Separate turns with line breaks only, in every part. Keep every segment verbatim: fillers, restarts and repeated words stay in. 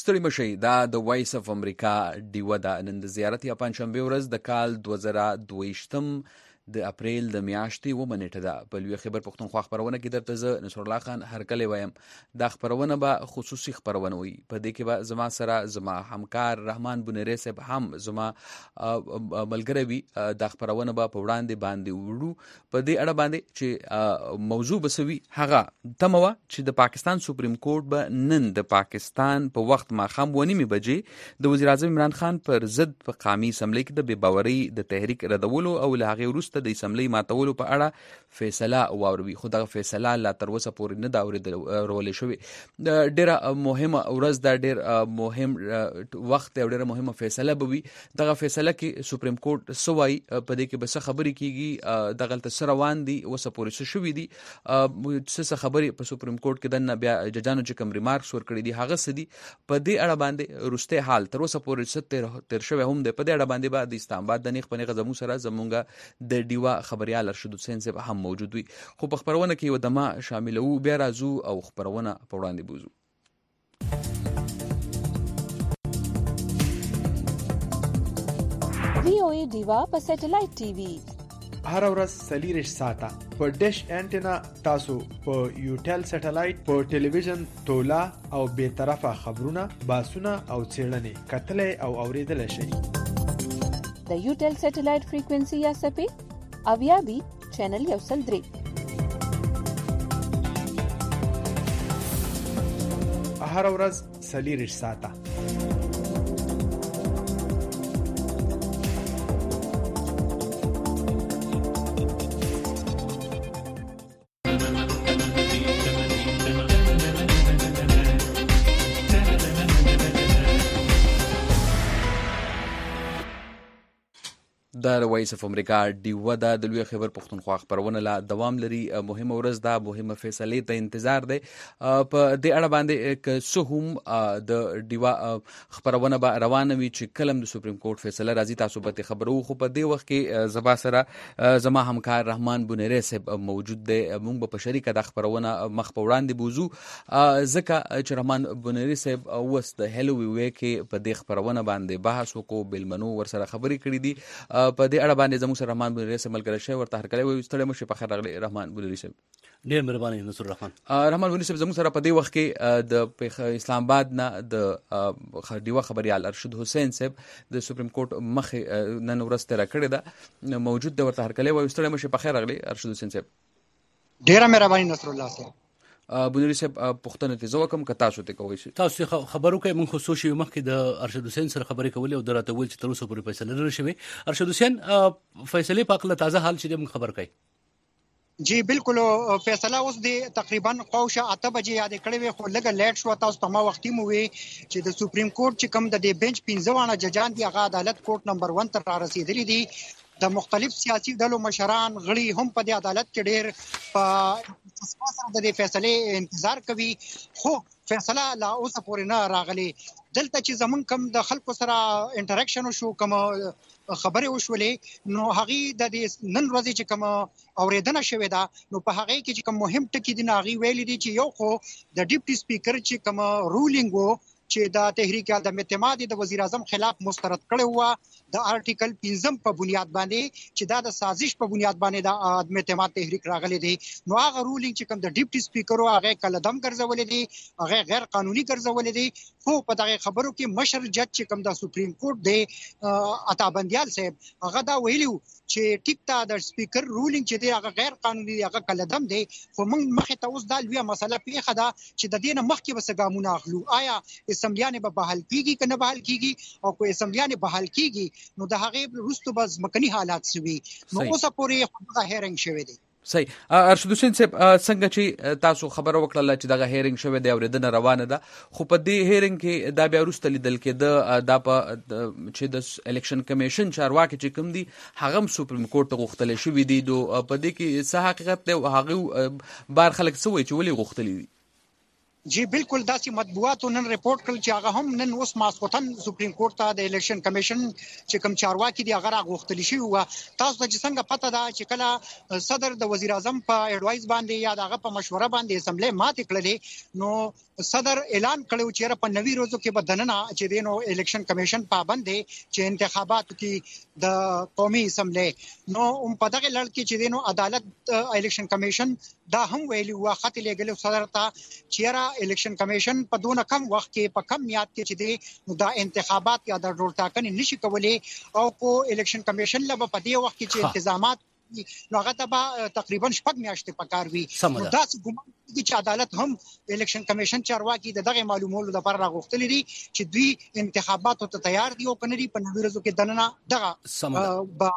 ستړي مشئ، دا د وایس اف امریکا ډیوه ده. نن د زیارت یا پنجشنبې ورځ د کال دوه زره دوه ویشتم د اپریل د میاشتې اوومه نیټه ده. په لوی خیبر پښتونخوا خپرونه کې درته زه نصرالله خان هرکلی وایم. دا خپرونه به خصوصي خپرونه وي. په دې کې به زما سره زما همکار رحمان بونیری صاحب هم زما ملګری وي. دا خپرونه به په وړاندې باندې وړو په دې اړه باندې چې موضوع به څه وي. هغه تمه وه چې د پاکستان سپریم کورټ به نن د پاکستان په وخت ماښام اوه نیمې بجې د وزیر اعظم عمران خان پر ضد په قامي اسمبلۍ کې د بې باورۍ د تحریک ردولو او له هغې وروسته د اسمبلۍ ماتولو په اړه فیصله واوروي. خو دغه فیصله لا تر اوسه پورې نه ده اورولې شوې. ډېره مهمه ورځ ده، ډېر مهم وخت دی او ډېره مهمه فیصله به وي. دغه فیصله کې سپریم کورټ څه وایي، په دې کې به څه خبرې کېږي، دغلته څه روان دي، اوسه پورې څه شوي دي، څه څه خبرې په سپریم کورټ کې دننه بیا ججانو چې کوم ریمارکس ورکړي دي هغه څه دي. په دې اړه باندې وروستی حال تر اوسه پورې څه تېر شوی هم دی. په دې اړه باندې به د اسلام آباد د نیغ په نیغه زموږ سره زموږ د ډیوه خبریال ارشد حسین صاحب هم موجود وي. خو په خپرونه کې یو دمه شاملوو، بیا راځو او خپرونه په وړاندې بوزو.
وی او ای ډیوا په سټلایټ ټي وي
هر ورځ څلېرویشت ساعته په ډش انټینا تاسو په یوټل سټلایټ په ټلویزیون تولا او بې طرفه خبرونه، باسونه او څېړنې کتلی او اورېدلی شئ.
د یوټل سټلایټ فریکوینسي یا سپې اویا بي چینل یو سل درې.
هر ورځ څلېرویشت ساعته
دا د وایس اف امریکا ډیوه ده. د لوی خیبر پښتونخوا خپرونه لا دوام لري. مهمه ورځ ده، مهمه فیصلې ته انتظار دی. په دې اړه باندې که څه هم د ډیوه خپرونه به روانه وي چې کله د سپریم کورټ فیصله راځي تاسو به خبرو. خو په دې وخت کې زما سره زما همکار رحمان بونیری صاحب موجود دی. موږ به په شریکه د خپرونه مخ په وړاندې بوزو ځکه چې رحمان بونیری صاحب اوس د هیلووي وی کې په دې خپرونه باندې بحث وکړو، بېلمنو ورسره خبرې کړي دي. په دې اړه باندې زموږ سره رحمان بونیری صاحب ملګری شوی، ورته هرکلی وایو. ستړی مه شئ، په خیر راغلی رحمان بونیری صاحب.
ډېر مهرباني نصر الرحمن.
رحمان بونیری صاحب زموږ سره په دې وخت کې د اسلام آباد نه د ډیوه خبریال ارشد حسین صاحب د سپریم کورټ مخې نن ورځ تېره کړې ده موجود دی، ورته هرکلی وایو. ستړی مه شئ، په خیر راغلی ارشد حسین صاحب.
ډېره مهرباني نصر الله صاحب.
بونیری صاحب پوښتنه ته زه وکړم که تاسو ته کوئ شئ.
تاسو خبرو کوئ. موږ خو څو شېبې مخکې د ارشد حسین سره خبرې کولې او ده راته وویل چې تر اوسه پورې فیصله نه ده شوې. ارشد حسین، فیصلې په هکله تازه حال چې دی موږ خبر کوئ.
جی بالکل، فیصله اوس د تقریبا خواوشا اته بجې یادې کړې وې، خو لږه لیټ شوه. تاسو ته ما وختي مو وی چې د سپریم کورټ چې کوم د دې بنچ پنځه واړه ججان دي هغه عدالت کورټ نمبر ون ته را رسېدلي دي. د مختلف سیاسي ډلو مشران غړي هم په دې عدالت کې ډېر په اساس سره د دې فیصلې انتظار کوي، خو فیصله لا اوسه پورې نه راغلي. دلته چې زمونږ کوم د خلکو سره انټریکشن وشو، کوم خبرې وشولې، نو هغې د دې نن ورځې چې کوم اورېدنه شوې ده نو په هغې کې چې کوم مهم ټکي دي نو هغې ویلي دي چې یو خو د ډیپټي سپیکر چې کوم رولینګ و چې د تحریک عدم اعتماد د وزیر اعظم خلاف مسترد کړی و د آرټیکل پنځم په بنیاد باندې چې دا د سازش په بنیاد باندې د عدم اعتماد تحریک راغلی دی، نو هغه رولینګ چې کوم د ډیپټي سپیکر و هغه کلدم ګرځولې دي، هغه غیر قانوني ګرځولې دي. خو په دغه خبرو کې مشر جج چې کوم د سپریم کورټ دی عطا بندیال صاحب هغه دا ویلي چې ټیک ته د سپیکر رولینګ چې دی هغه غیر قانوني دی، هغه کلدم دی. خو موږ مخې ته اوس دا لویه مسله پیښه ده چې د دې نه مخکې به څه ګامونه اخلو. آیا اسمبلیانې به بحال کیږي که نه بحال کیږي، او که اسمبلیانې بحال کیږي نو د هغې وروسته به ځمکني حالات څه وي. نو اوسه پورې خو دغه هیرنګ شوی دی.
صحیح. ارشد حسین صاحب، څنګه چې تاسو خبره وکړله چې دغه هیرنګ شوی دی، اورېدنه روانه ده، خو په دې هیرنګ کې دا بیا وروسته لیدل کېده دا په چې د الیکشن کمیشن چارواکي چې کوم دي هغه هم سپریم کورټ ته غوښتلی شوي دي. نو په دې کې څه حقیقت دی او هغې بار خلک څه وایي چې ولې غوښتلي دي؟
جی بالکل، داسې مطبوعاتو نن رپورټ کړل چې هغه هم نن اوس ماسخوتن سپریم کورټ ته د الیکشن کمیشن چې کوم چارواکي دي هغه راغوښتلی شوي وه. تاسو ته چې څنګه پته ده چې کله صدر د وزیر اعظم په اډوایز باندې یا د هغه په مشوره باندې اسمبلی ماتې کړلې، نو صدر اعلان کړو چې په نوي ورځو کې به دننه چې دینو الیکشن کمیشن پابند دی چې انتخاباتو کې د قومي اسمبلی نو په دغه لړ کې چې دینو عدالت الیکشن کمیشن دا هم ویلي و خط لګلو صدر ته چې را الیکشن کمیشن په دونه کم وخت کې په کم میاد کې چې دی دا انتخابات یا د ډول ټاکنې نشي کولای او کو الیکشن کمیشن لپاره په دې وخت کې چې انتظامات نو هغه ته به تقریبا شپږ میاشتې پکار وي نو دا ګمان دي چې عدالت هم الیکشن کمیشن چارواکي د دغه معلومولو لپاره راغوښتل دي چې دوی انتخاباتو ته تیار دي او کنه دي په نوي ورځو کې دننه دغه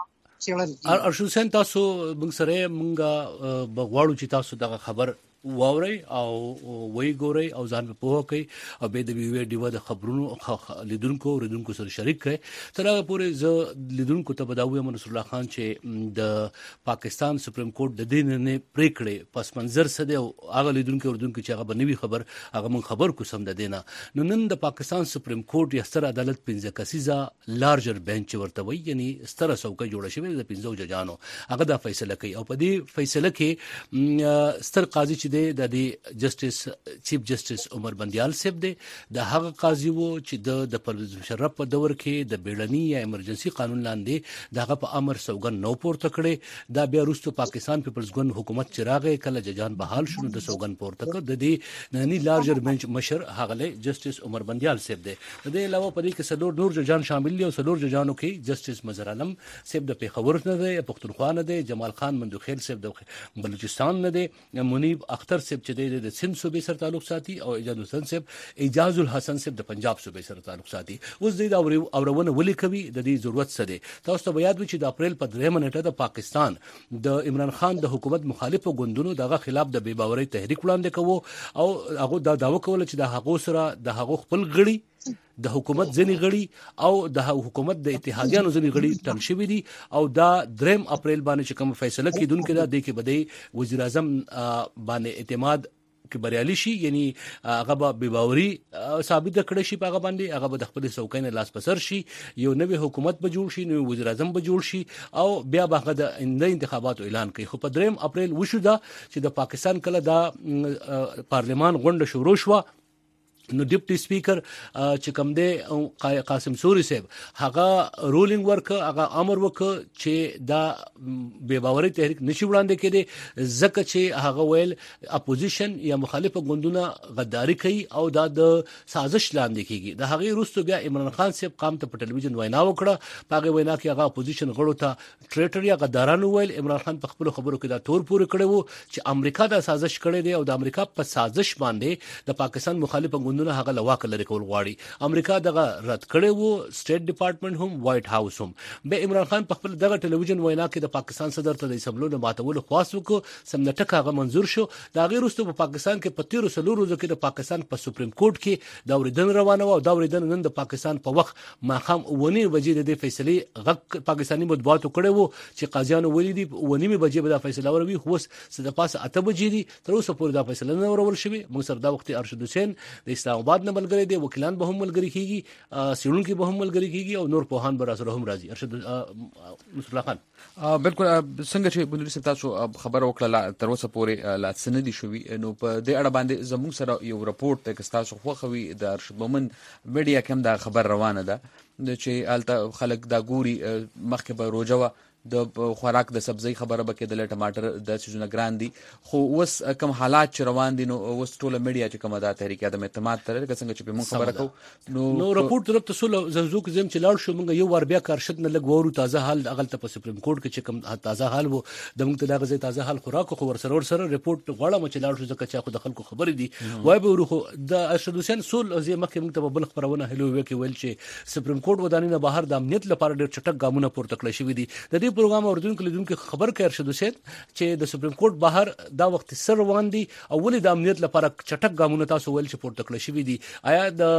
ارشد حسین تاسو موږ سره موږ بغواړو چې تاسو دغه خبر واوري او وی ګوري او ځان په پوهه کوي او به د وی ډیو د خبرونو لیدونکو ردونکو سره شریک کړي تر هغه پورې ز لیدونکو ته بداوي منصور الله خان چې د پاکستان سپریم کورټ د دین نه پریکړې پس منظر سده او هغه لیدونکو ردونکو چې هغه بنوي خبر هغه من خبر کو سم د دینه نو نن د پاکستان سپریم کورټ یا ستر عدالت پنځه کسیزه لارجر بنچ ورته وي یعنی ستر څوکۍ جوړه شوې د پنځو ججانو هغه دا فیصله کوي او په دې فیصله کې ستر قاضي د د جسټس چیف جسټس عمر بندیال صاحب دی د هغه قاضي وو چې د د پرویز مشرف په دور کې د بیړني یا ایمرجنسي قانون لاندې دغه په امر سوګن نو پورته کړي دا بیا وروسته پاکستان پیپلز ګوند حکومت چراغه کله ججان بحال شونه د سوګن پورته کړ د دې نننی لارجر بنچ مشر هغه جسټس عمر بندیال صاحب دی د دې علاوه په دې کې سلور نور ججان شامل دي او سلور ججانو کې جسټس مظهر عالم صاحب د پیښور نه دی پښتونخوا نه دی جمال خان مندوخیل صاحب د بلوچستان نه دی منیب اختر صاحب چې د سند صوبې سره تعلق ساتي او اجاز الحسن صاحب اجاز الحسن صاحب د پنجاب صوبې سره تعلق ساتي اوس د اورونه ولي کوي د دې ضرورت څه دی تاسو ته یاد و چې د اپریل په درېمه نیټه د پاکستان د عمران خان د حکومت مخالفو ګوندونو دغه خلاف د بې باورۍ تحریک وړاندې کوو او هغه دا داوا کوله چې د هغو سره د هغو خپل غړي د حکومت ځنی غړي او د حکومت د اتحادیانو ځنی غړي تم شوی دي او دا دریم اپریل باندې چې کوم فیصله کیدونکو دا د کې بده وزیر اعظم باندې اعتماد کې بریالي شي یعنی هغه به باوري ثابت کړي شي په هغه باندې هغه به د خپل څوکۍ نه لاس پسر شي یو نوې حکومت به جوړ شي نو وزیر اعظم به جوړ شي او بیا به د انتخاباتو اعلان کوي خو په دریم اپریل وشو دا چې د پاکستان کله دا پارلمان غونډه شروع شو نو ډیپټي سپیکر چې کوم دی قاسم سوري صاحب هغه رولینګ ورک هغه امر وک چې دا بې باورۍ تحریک نشي وړاندې کړي ځکه چې هغه ویل اپوزیشن یا مخالفه ګوندونه غداري کوي او دا د سازش لاندې کیږي د هغه وروسته بیا عمران خان صاحب قام ته په ټلویزیون وینا وکړه په هغه وینا کې هغه اپوزیشن غړو ته ټریټر یا غدارانو ویل عمران خان په خپل خبرو کې دا تور پورې کړی وو چې امریکا دا سازش کړی دی او د امریکا په سازش باندې د پاکستان مخالفه ګوندونه هغه لواک لري کول غواړي امریکا دغه رد کړي وو سټیټ ډپارټمنټ هم وایټ هاوس هم به عمران خان په خپل دغه ټلویزیون وینا کې د پاکستان صدر ته د سملو نه ماتول خواست وکړو سمنټک هغه منزور شو دا غیر وروسته په پاکستان کې په تیرو سلو ورځو کې د پاکستان په سپریم کورټ کې دا اوریدن روانه و دا اوریدن نن د پاکستان په وخت ماخام ونی بجې د فیصله غږ پاکستاني مطبوعاتو کړي وو چې قاضیانو ویلي دي ونی بجې به دا فیصله وروي خو د پاسه اته بجې دي تر اوسه پورې دا فیصله نه ورول شوی موږ سره دا وخت ارشد حسین د اسلام آباد نه ملګری دی وکیلان به هم ملګری کیږي سیړونکو به هم ملګری کیږي او نور پوهان به سره هم راځي ارشد نصر الله خان
بالکل څنګه چې بندري سره تاسو خبر وکړه تر اوسه پورې لا سندي شوی نو په دې اړه باندې زموږ سره یو رپورت ته تاسو خو خوي د ارشد مومن میډیا کوم دا خبر روانه ده چې الته خلک دا ګوري مخکې به روجوه د خوراک د سبزی خبره به کې د ټماټر د سيزونه ګران دي خو اوس کوم حالات چې روان دي نو اوس ټول میډیا چې کومه دا تحریک د اعتماد تر څنګه چې په مون خبره کو
نو نو رپورت طرف ته سول زنزو کې زم چې لاړ شو موږ یو ور بیا کارشد نه لګورو تازه حال اغلته په سپریم کورټ کې چې کوم تازه حال وو د موږ ته دا غزه تازه حال خوراک خو ور سره ور سره رپورت غواړم چې لاړ شو ځکه چې خو د خلکو خبرې دي وای به ورخو د ارشد حسین سول ازي مخکې موږ ته بل خبرونه هلو وکي ویل چې سپریم کورټ ودانې نه بهر د امنیت لپاره ډېر چټک ګامونه پورته کړی شوی دي د دې پروګرام اوردونکو لیدونکو خبر کوي ارشد حسین چې د سپریم کورټ بهر دا وخت سر روان دي او ولې د امنیت لپاره چټک ګامونه تاسو ویل چې پورته کړی شوی دي آیا د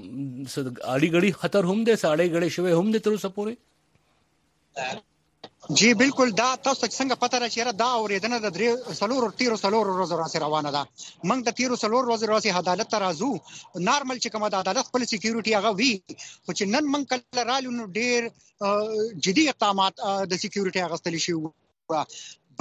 اړي غړي خطر هم دي ساړې غړي شوی هم دي تر اوسه پورې
جی بالکل دا تاسو څنګه پته را چیرې دا اوریدنه د درې سلور تیرو سلور ورځې راځي روانه ده موږ د تیرو سلور ورځې راځي عدالت ته راځو نارمل چې کومه د عدالت خپل سکیورټي هغه وی خو چې نن موږ کله رالو نو ډیر جدي اقدامات د سکیورټي اغستل شي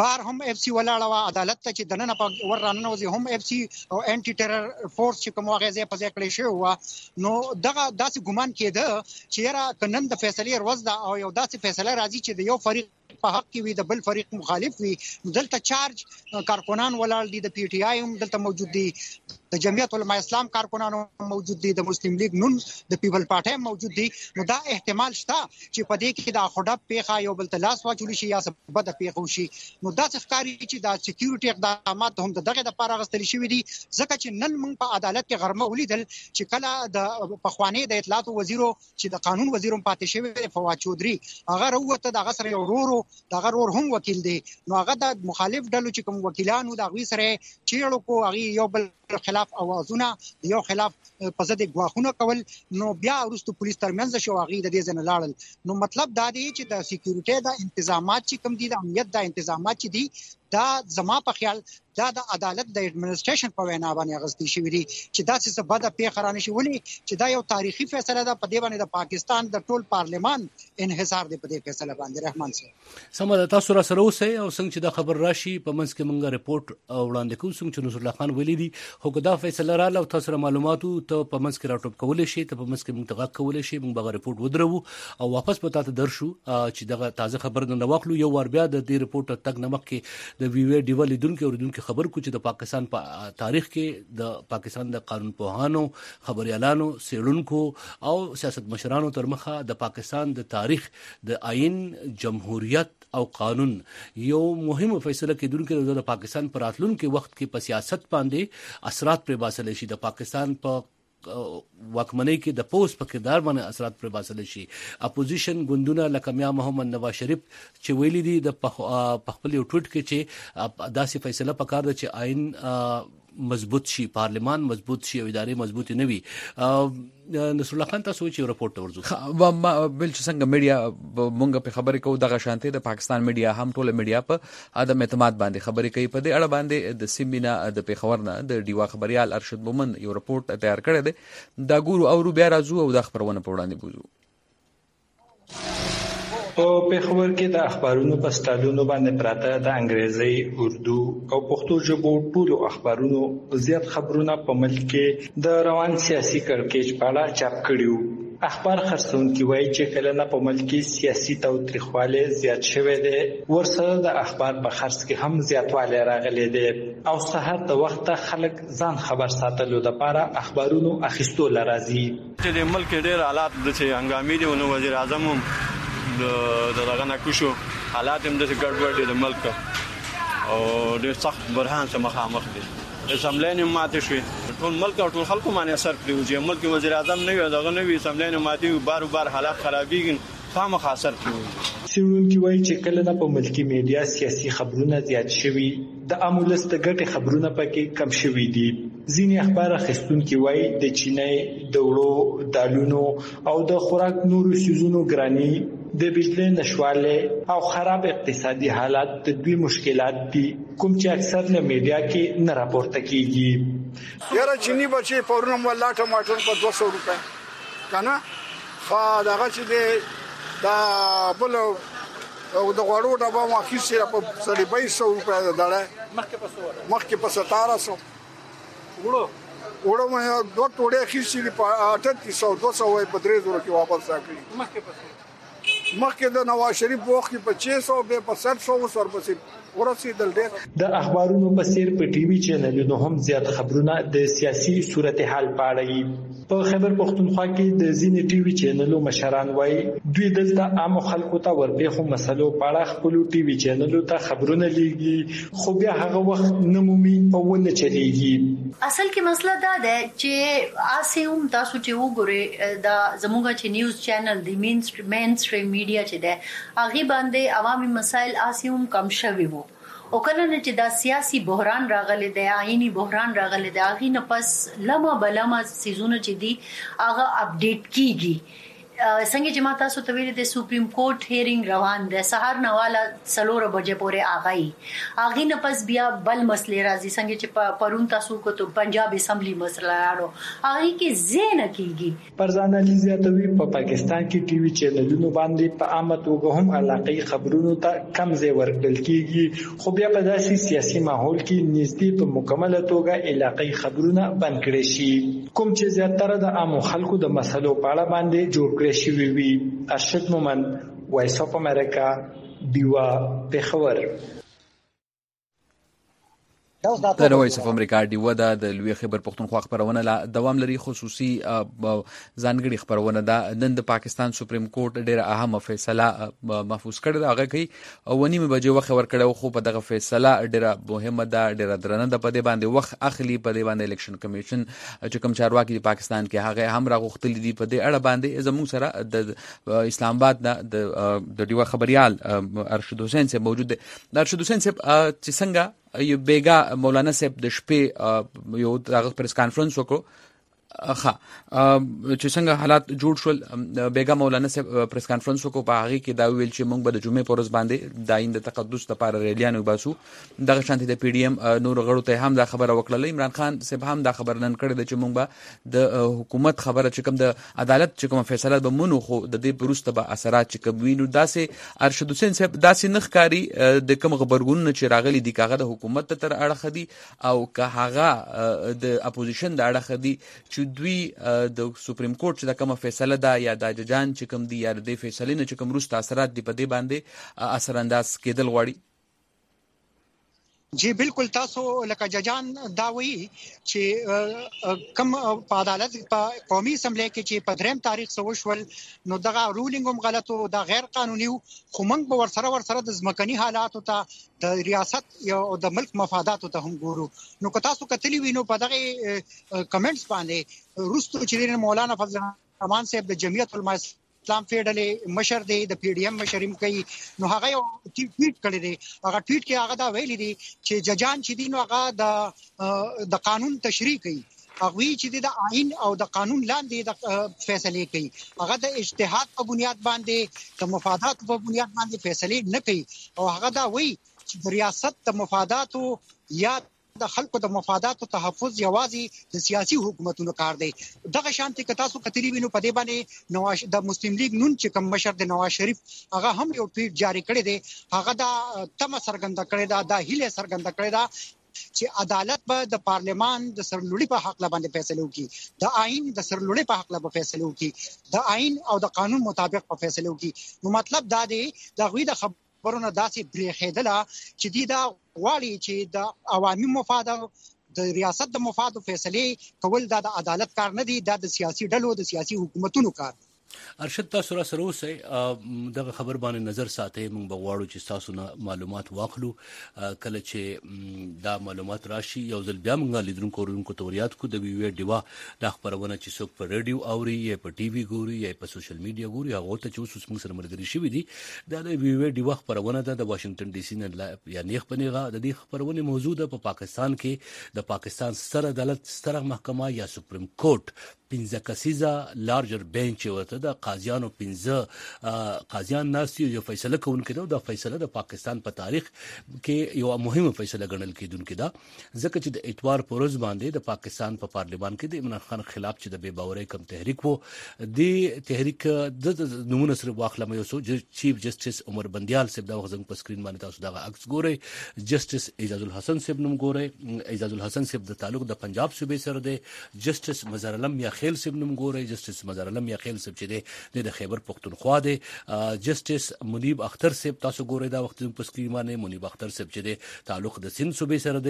بار هم اف سی ولاړه وا عدالت ته چې دنه په ور رانه وځي هم اف سی او انټي ټیرر فورس چې کوم واغې ځای په ځای کړی شو وا نو دغه داسې ګمان کېده چې را کنن د فیصله ورځ دا او یو داسې فیصله راځي چې د یو فریق په حق کې وي د بل فریق مخالف وي دلته چارج کارکونان ولاړ دي د پی ټی آی هم دلته موجود دي د جمعیت علماء اسلام کارکونان موجود دي د مسلم لیگ نون د پیپل پارټي موجود دي نو دا احتمال شته چې په دې کې دا خډه پیخه یو بل تلاس واچول شي یا سبب د پیښو شي نو دا ښکاری چې دا سکیورټي اقدامات هم دغه د لپاره غستل شوی دي ځکه چې نن موږ په عدالت کې غرمه ولیدل چې کله د پخوانی د اطلاعات وزیرو چې د قانون وزیروم پاتې شوی فواد چودري هغه وروته د غسر یو ورو د غرور هم وکیل دی نو هغه د مخالف ډلو چې کوم وکیلانو د غوي سره چیرلو کو هغه یو بل خلاف اوازونه یو خلاف په ضد غواخونه کول نو بیا ورستو پولیس ترمنځ شو هغه د دې ځنه لاړل نو مطلب دا دی چې د سکیورټي د انتظامات چې کوم دي د امنیت د انتظامات چې دي دا زما په خیال دا د عدالت د اډمنسټریشن په وینا باندې غوښتي شوی دي چې دا څه بده پیښه رانه شي ولي چې دا یو تاریخي فیصله ده په دې باندې د پاکستان د ټول پارلیمان انحصار دی په دې فیصله باندې رحمان صاحب
سمه تاسو را سره اوسئ او څنګه چې دا خبر راشي په منځ کې مونږه رپورت وړاندې کوو څنګه چې نصر الله خان ویلي دي خو دا فیصله را لو تاسو را معلوماتو ته په منځ کې راټوب کولای شي ته په منځ کې مونږ ته غږ کولای شي مونږ به رپورت ودرو او واپس پتا ته درشو چې دغه تازه خبر نه واخلو یو ور بیا د دې رپورت تک نمک کې د وی وی ډیول لیدونکو اوریدونکو خبر کو چې د پاکستان په تاریخ کې د پاکستان د قانون پوهانو خبريالانو سیړونکو او سیاست مشرانو تر مخه د پاکستان د تاریخ د آئین جمهوریت او قانون یو مهمه فیصله کېدونکې د پاکستان پر راتلونکي وخت کې په سیاست باندې اثرات پر باسل شي د پاکستان په واکمنۍ کې د پوس په کردار باندې اثرات پر باسل شي اپوزیشن ګوندونه لکه میا محمد نواز شریف چې ویلي دي د خپل یو ټویټ کې چې داسې فیصله پکار ده چې آئین مضبوط شي پارلیمان مضبوط شي او ادارې مضبوطی نه وي نصر الله خان تاسو چې رپورټ ورزو
بل چې څنګه میډیا مونږ په خبرې کوو دغه شانته د پاکستان میډیا هم ټوله میډیا په عدم اعتماد باندې خبرې کوي په دې اړه باندې د سیمینا د پیښور نه د ډیوا خبريال ارشد مومن یو رپورټ تیار کړی دی دا ګورو او بیا راځو او د خبرونه په وړاندې بوزو
په پیښور کې د اخبارونو په سټالونو باندې پراته د انګریزي اردو او پښتو ژبو ټولو اخبارونو زیات خبرونه په ملک کې د روان سیاسي کړکېچ په اړه چاپ کړیو اخبار خرڅونکي وایي چې کله نه په ملک کې سیاسي تاوتریخواله زیات شوه دی ورسره د اخبار په خرڅ کې هم زیاتوالی راغلی دی او سحر د وخت خلک ځان خبر ساتلو لپاره اخبارونو اخیستو لرازي
چې د ملک ډېر حالات د هنګامي دي نو وزیر اعظم هم د دغه نه کوشو حالات هم د ګډوډ دي د ملک او د سخت برهان سره مخامخ دي اسمبلی ماته شوی ټول ملک او ټول خلکو باندې اثر کوي چې ملک وزیر اعظم نه وي دغه نه وي اسمبلی ماته بار بار حالات خرابېږي خامخ اثر کوي
سیمونکي وایي چې کله نه په ملکی میډیا سیاسي خبرونه زیات شوي د امولس د ګټې خبرونه پکې کم شوي دي ځینې اخبار اخیستونکي وایي د چینای د وړو دالونو او د خوراک نورو سیزونو ګرانی د بجلی نشواله او خراب اقتصادي حالات د دوی مشکلات دي کوم چې اکثر نه میډیا کې نه راپورته کیږي
یاره چینی بچي پورنم ولا ټماټر په دوه سوه روپے کنه خا دغه چې دا بل او د غوړو ډبا ما خېسه په سړي بایس سوه روپے دړه مخکې په سوه مخکې په ستاره سو وړو وړو مې دوه ټوډه خېسه په اټه سو دوه سوه په درې زره کې واپس راکړي مخکې په مخکې د نواز شریف وخت په چھ سو به په سات سو ورپسې ورسېدل ډېر
د اخبارونو په سیر په ټي وي چینلونو هم زیات خبرونه د سیاسي صورتحال پاړي په خیبر پختونخوا کې د ځینې ټي وي چینلونو مشران وایي دوی دلته عام خلکو ته ورپېښو مسلو په اړه خپل ټي وي چینلونو ته خبرونه لیږي خو بیا هغه وخت نمومي او ونه چلیږي
اصل کې مسله دا ده چې اسیم تاسو چې وګورئ دا زموږ چې نیوز چینل دی مین مینستریم میډیا چې ده هغه باندې عوامي مسایل اسیم کم شوي وو او کله نه چې دا سیاسي بحران راغلی دی آئینی بحران راغلی دی هغه نه پس لمه بلمه سيزونه چې دي هغه اپډیټ کیږي څنګه چې ما تاسو ته ویل د سپریم کورټ هیرینګ روان ده سهار نواله سلور بجې پورې آغای اغه نه پس بیا بل مسلې راځي څنګه چې پرون تاسو کو ته پنجاب اسمبلی مسله راړو اغه کې زین کیږي
پرځان علي زیاتوي په پاکستان کې ټي وي چینلونو باندې په عامه توګه هم علاقه خبرونو ته کم ځای ورکړل کیږي خو بیا په داسې سیاسي ماحول کې نږدې په مکمله توګه علاقه خبرونه بند کړي شي کوم چې زیاتره د عام خلکو د مسلو په اړه باندې جوړ کړی شوی وي. ارشد مومن، وایس اف امریکا، دیوا پېښور.
د وایس اف امریکا دیوا د لوی خیبر پښتونخوا خبرونه لا دوام لري. خصوصي ځانګړي خبرونه ده. نن د پاکستان سپریم کورټ ډیره اهمه فیصله محفوظ کړې ده. هغه کوي ونیمه بجې وخت ورکړو خو په دغه فیصله ډیره مهمه ده، ډیره درنه ده. په دې باندې وخت اخلي، په دې باندې الیکشن کمیشن چې کوم چارواکي د پاکستان کې هغه هم راغوښتل دي. په دې اړه باندې زموږ سره د اسلام آباد نه د دیوا خبريال ارشد حسین صاحب موجود دی. ارشد حسین صاحب چې څنګه یو بیگا مولانا صاحب د شپې یو دغه پریس کانفرنس وکړو ها چې څنګه حالات جوړ شول. بیگا مولانا صاحب پریس کانفرنس وکړو په هغه کې دا ویل چې موږ به د جمعې پر ورځ باندې د آئین د تقدس لپاره ریلیانو باسو. دغه شانتي د پی ډی ایم نور غړو ته هم دا خبره وکړه. عمران خان صاحب هم دا خبر نن کړی چې موږ به د حکومت خبره چې کوم د عدالت چې کوم فیصله به مونږ خو د دې پروسته به اثرات چې کوم وینو. داسې ارشد حسین صاحب داسې نخکاری د کوم خبرګون چې راغلي دي کاغه د حکومت تر اړه خدي او که هغه د اپوزیشن د اړه خدي چې دوی د سپریم کورټ چې دا کومه فیصله ده یا د ججان چې کوم دی یا د فیصلې نه چې کوم روسته اثرات دی په دې باندې اثر انداز کېدل غواړي.
جی بالکل تاسو لکه ججان دا وی چې کم په عدالت په قومي اسمبلی کې چې په دریم تاریخ سو شول نو دغه رولینګ هم غلط او دا غیر قانوني خو موږ به ورسره ورسره د ځمکني حالاتو ته د ریاست یا د ملک مفاداتو ته هم ګورو. نو که تاسو کتلی وینو په دغه کمنټس باندې روستو چې مولانا فضل الرحمن صاحب د جمعیت علماء اسلام فیډلې مشر دی د پی ډی ایم مشریم کوي نو هغه یو ټویټ کړی دی. هغه ټویټ کې هغه دا ویلي دی چې ججان چې دین هغه د د قانون تشریح کوي، هغه چې د آئین او د قانون لاندې د فیصله کوي، هغه د اجتهاد په بنیاد باندې د مفادات په بنیاد باندې فیصله نه کوي او هغه دا وایي چې د ریاست د مفاداتو یا د خلکو د مفاداتو تحفظ یوازې د سیاسي حکومتونو کار دی. دغه شانتي که تاسو کتلی وینو په دې باندې نواز د مسلم لیگ نون چې کوم مشر د نواز شریف هغه هم یو ټویټ جاری کړی دی. هغه دا تم سرګند کړی دا د هیله سرګند کړی دا چې عدالت به د پارلمان د سرلوړي په حق باندې فیصله وکړي، د آئین د سرلوړي په حق باندې فیصله وکړي، د آئین او د قانون مطابق په فیصله وکړي. نو مطلب دا دی د غوی د خبرونه داسې بریښېدله چې دی دا غواړي چې د عوامي مفاد د ریاست د مفاد فیصله کول دا د عدالت کار نه دی، دا د سیاسي ډلو د سیاسي حکومتونو کار.
ارشد تاسو را سره اوسئ دغه خبر باندې نظر ساتئ. موږ به غواړو چې تاسو نه معلومات واخلو. کله چې دا معلومات راشي یو ځل بیا موږ لیدونکو ورونکو ته وريات کو د وی وی ډیوا د خبرونه چې څوک په رادیو اوري یا په ټي وي ګوري یا په سوشل میډیا ګوري هغه ته چې اوس موږ سره مرګري شوی دي دا د وی وی ډیوا خبرونه ده د واشنگټن ډي سي نه یا نیخ پنیغه د دې خبرونه موجوده په پاکستان کې د پاکستان ستر عدالت ستر محکمه یا سپریم کورټ پنځه کسیزه لارجر بینچ ورته د قاضیانو پنځه قاضیان ناسي یو فیصله کوونکی دا د فیصله د پاکستان په تاریخ کې یو مهمه فیصله ګڼل کېدونکې ده ځکه چې د اتوار پر ورځ باندې د پاکستان په پارلیمان کې د عمران خان خلاف چې د بے باورۍ کم تحریک وو د تحریک د نمونه سره واخلم یو سو چیف جسټس عمر بندیال صاحب دا وغځنګ په سکرین باندې تاسو دا عکس ګورئ. جسټس اعجاز الحسن صاحب نوم ګورئ. اعجاز الحسن صاحب د تعلق د پنجاب صوبې سره دی. جسټس مظهر علم یا خیل صاحب نوم ګورئ. جسټس مظهر علم یا خیل صاحب چې دی د خیبر پختونخوا دی. جسټس منیب اختر صاحب تاسو ګورئ دا وخت په سکرین باندې منیب اختر صاحب چې دی تعلق د سند صوبې سره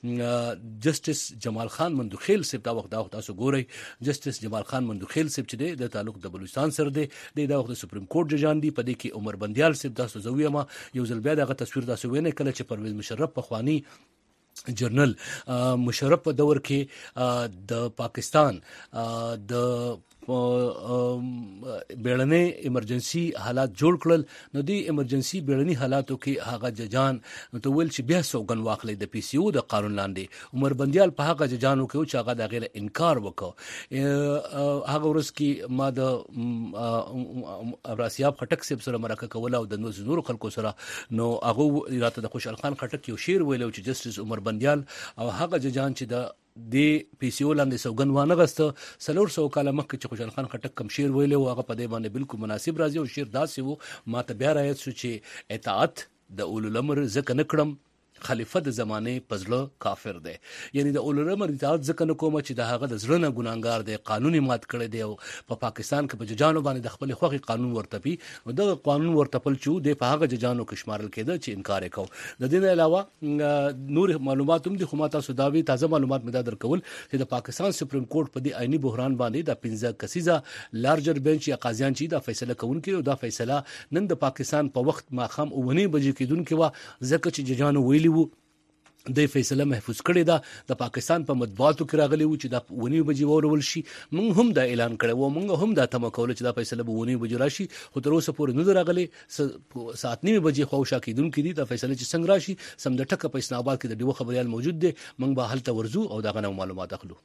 دی. جسټس جمال خان مندوخیل صاحب دا وخت دا وخت تاسو ګورئ. جسټس جمال خان مندوخیل صاحب چې دی د تعلق د بلوچستان سره دی د دا وخت سپریم کورټ ججان دی. په دې کې عمر بندیال صاحب تاسو زوی ما یو ځل بیا دغه تصویر تاسو وینئ کله چې پرویز مشرف په خوانی جنرال مشرف په دور کې د پاکستان د بیړنۍ ایمرجنسي حالات جوړ کړل. نو دې ایمرجنسي بیړني حالاتو کې هغه ججان ته ویل چې بیا سوګن واخلې د پی سی او د قانون لاندې. عمر بندیال په هغه ججانو کې چې هغه د غیر انکار وکړ. هغه ورځ کې ما د ابراسیاب خټک صاحب سره مرکه کوله او د نور خلکو سره، نو هغه راته د خوشحال خان خټک یو شعر ویلو چې جسټس عمر بندیال او هغه ججان چې د د پی سی او لاندې سوګن وانه غسته سلور سو کاله مخکې چې خوشحال خان خټک کم شعر ویلو هغه په دې باندې بالکل مناسب راځي او شعر داسې وو ما ته بیا رايت شو چې اطاعت د اولو الامر ځکه نه کړم خلیفہ د زمانه پزله کافر دی. یعنی د اولو الامر اطاعت ځکه نه کوم چې د هغه د زړه نه ګناګار دی، قانوني مات کړی دی او په پا پاکستان کې په ججانو باندې د خپل خوخي قانون ورتپی او د قانون ورتپل چې د په هغه ججانو کې شمارل کېده چې انکار وکاو. د دې نه علاوه نور معلومات هم د خماته سوداوي تازه معلومات مدا درکول چې د پاکستان سپریم کورټ په دې آئینی بحران باندې د پنځه کسیزه لارجر بنچ یا قاضیان چې دا فیصله کوونکي او دا فیصله نن د پاکستان په وخت ماخام او ونی بجې کېدونکې وا ځکه چې ججانو ویلي وو د فیصله محفوظ کړی دا د پاکستان په مطبوعاتو کې راغلی و چې دا ونی بجې ورول شي. موږ هم دا اعلان کړو او موږ هم دا تمه کوله چې دا فیصله به ونی بجې راشي، خو تر اوسه پورې نه راغلی. ساعت نیمه بجې خوشا کېدونکې دي دا فیصله چې څنګه راشي. سم د ټکه په اسلام آباد کې د ډیو خبريال موجود دي، موږ به هلته ورزو او دا غنو معلومات اخلو.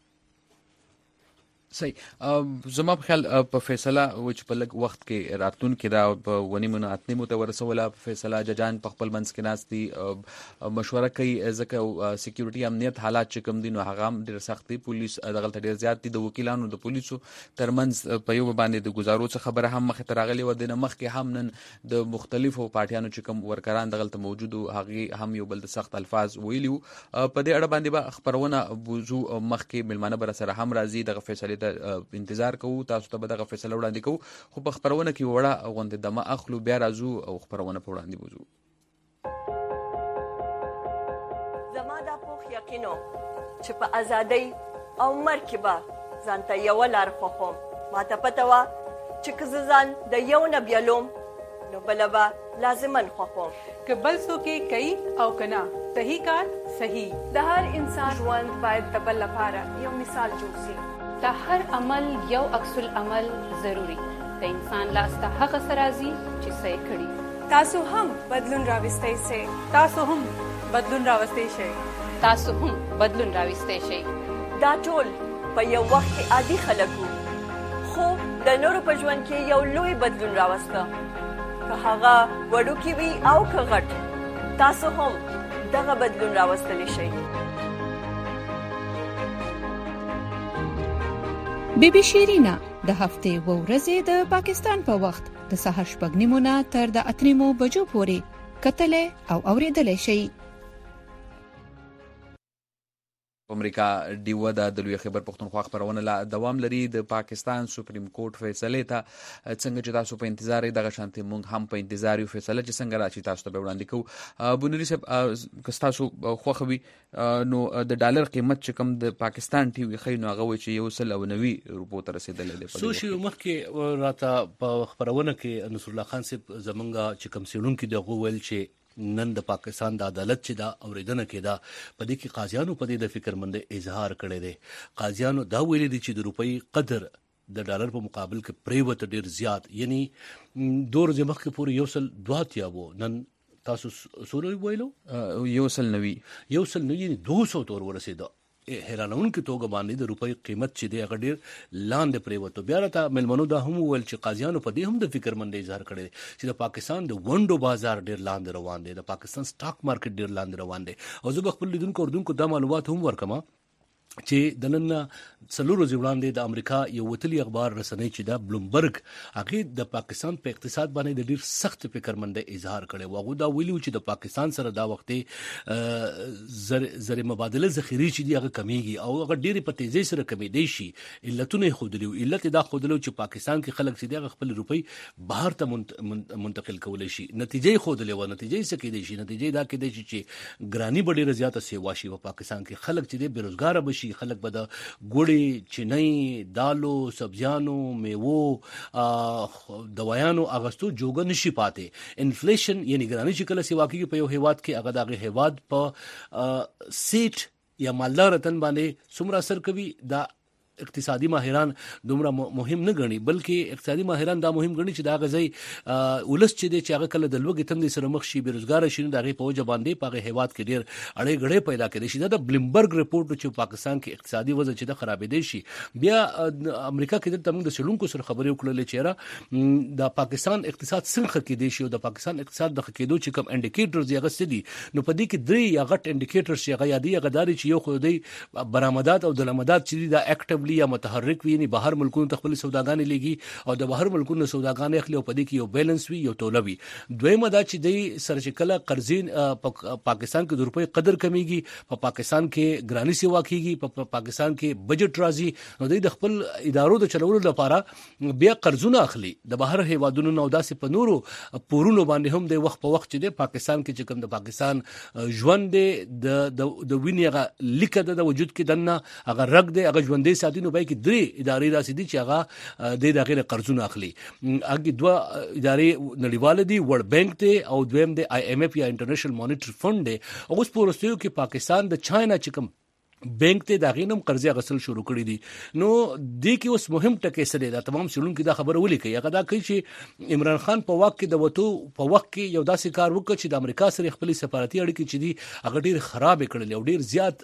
صحیح. زما په خیال په فیصله و چې په لږ وخت کې راتلون کې دا په ونی مناتنی متورسوله په فیصله ججان په خپل منځ کې ناستي مشوره کوي ځکه سکیورټي امنیت حالات چې کوم دي نو هغه هم ډېر سخت دي. پولیس دغلته ډېر زیات دي، د وکیلانو د پولیسو ترمنځ په یو باندې د گزارو څخه خبره هم مخ ته راغلي و. د مخ کې هم نن د مختلفو پارټیانو چې کوم ورکران دغلته موجود او هغه هم یو بل د سخت الفاظ ویلو. په دې اړه باندې به خبرونه بوزو مخ کې ملمانه بر سره هم راځي. دغه فیصله د انتظار کوو، تاسو ته به دغه فیصله وړاندې کوو، خو په خبرونه کې وړه غونډه دمه اخلو بیا راځو او خبرونه په وړاندې بوزو.
زما دا پوخ یقینو چې په ازادۍ او مرګ کې به ځانته یو لار خوښوم. ما ته پته وه چې که زه ځان د یو نه بیلوم نو بله به لازماً خوښوم.
که بل څوک یې کوي او که نه صحیح کار صحیح.
د هر انسان ژوند باید د بل لپاره یو مثال جوړ شي.
د هر عمل یو عکس العمل ضروری. د انسان لاس ته هغه سرازي چې صحیح کړي.
تاسو هم بدلون راوستئ شئ.
تاسو هم بدلون راوستئ شئ.
تاسو هم بدلون راوستئ شئ.
دا ټول په یو وخت کې عادي خلک وو، خو د نورو په ژوند کې یو لوی بدلون راوسته. که هغه وړوکی وي او که غټ، تاسو هم دغه بدلون راوستلی شئ.
بی بی شیرینا د هفته و ورځې د پاکستان په وخت د سهار شپږ نیمو نه تر د اته نیمو بجو پورې کتلې او اوریدلې شي.
امریکا ډیوه د لوی خیبر پښتونخوا خبرونه لا دوام لري. د پاکستان سپریم کورټ فیصله ته څنګه چې تاسو په انتظار یې دغه شانتي مونږ هم په انتظار یو فیصله چې څنګه راشي تاسو ته وړاندې کوو. بنوري صاحب که تاسو خوښوي نو د ډالر قیمت چې کوم د پاکستان ټي وي خې نو هغه چې یو سل او نوي روپو ته رسیدلې ده.
سوشي مخکې راته په خبرونه کې نصر الله خان صاحب زمونږه چې کوم سیړون کې دغه ویل چې نن د پاکستان د عدالت چې دا اوریدنه کېده په دې کې قاضیانو په دې د فکرمند اظهار کړی دی. قاضیانو دا ویلي دي چې د روپۍ قدر د ډالر په مقابل کې پریوت ډیر زیات، یعنی دور ځمخ کې پورې یو سل دواتیا وو، نن تاسو سولوي ویلو
یو سل نوي
یو سل نوي یعنی دو سو تور ورسېده. حیرانون کې توګه باندې د روپۍ قیمت چې دی هغه ډیر لاندې پریوتو. بیا راته ملمنو دا هم ویل چې قاضیانو په دې هم د فکرمند اظهار کړی چې د پاکستان د ونډو بازار ډیر لاندې روان دی، د پاکستان سٹاک مارکیټ ډیر لاندې روان دی. او زه به خپل لیدونکو اوردونکو دا معلومات هم ورکما چې د نن څلور ورځې وړاندې د امریکا یو وتلی اخبار رسنۍ چې دا بلومبرګ هغه د پاکستان په اقتصاد باندې د ډیر سخت فکرمند اظهار کړي. واغه دا ویلو چې د پاکستان سره دا وخت زر زر مبادله ذخیره چې دی هغه کمیږي او هغه ډیر په تیزی سره کمیدي شي. علتونه خودلیو علت دا خودلو چې پاکستان کې خلک چې دی خپل روپۍ بهر ته منتقل کولای شي. نتیجې خودلې و نتیجې څه کېدي شي نتیجې دا کېدي چې ګرانی ډیره زیاته سیوا شي په پاکستان کې. خلک چې دی بیروزګار بشي، خلک به د ګوړې چینی دالو سبزیانو میوو دوایانو اغستو جوګه نشي پاتې. انفلیشن یعنی ګرانی چې کله سیوا کېږي په یو هیواد کې هغه دغه هیواد په سیټ یا مالدار تن باندې څومره اثر کوي دا اقتصادي ماهران دومره مهم نه غني بلکې اقتصادي ماهران دا مهم غني چې دا غزي ولس چې د چاغه کله د لوګي تندې سره مخ شي بیروزګار شي نو دغه په وجه باندې په هیواد کې ډیر اړې غړې پیدا کړي شي دا د بلمبرګ ریپورت چې پاکستان کې اقتصادي وضع چې د خرابې دي شي بیا امریکا کې د تمنګ د سلونکو سره خبرې وکړلې چې را د پاکستان اقتصاد څنګه کې دي شي او د پاکستان اقتصاد د خکېدو چې کوم انډیکیټرز یې غسدي نو په دې کې درې یا غټ انډیکیټرز چې غیادي غداري چې یو خو دی برآمدات او درآمدات چې د اکټیولی یا متحرک وي نه بهر ملکونو تخپل سوداګانې لګي او د بهر ملکونو سوداګانې اخلي او په دې کې یو بیلانس وي یو ټولوي دویمه دا چې د سرچکله قرضین پاکستان کې د روپۍ قدر کمیږي په پاکستان کې ګرانی سیوا کیږي په پاکستان کې بجټ راځي نو د خپل ادارو د چلولو لپاره بیا قرضونه اخلي د بهر هیوادونو نو داسې په نورو پورونو باندې هم د وخت په وخت چې د پاکستان کې چې کوم د پاکستان ژوند د د وینیغه لیکه د وجود کې دنه هغه رګ دی هغه ژوند دی ساتي نو به کې درې ادارې راسي دي چې هغه د دغه قرضونه اخلي هغه دوه ادارې نړیواله دي ورلد بانک دی او دویم دی آی ایم ایف یا انټرنیشنل مانیټری فند دی اوس په ورستیو کې پاکستان د چاینا چې کوم بانک ته دا غینم قرضې غسل شروع کړی دي نو د کې اوس مهم ټکی سره دا تمام شلون کې دا خبره ولیکي هغه دا کوي چې عمران خان په وخت کې د وټو په وخت کې یو داسې کار وکړ چې د امریکا سره خپل سفارتي اړیکې چې دي هغه ډیر خراب کړل او ډیر زیات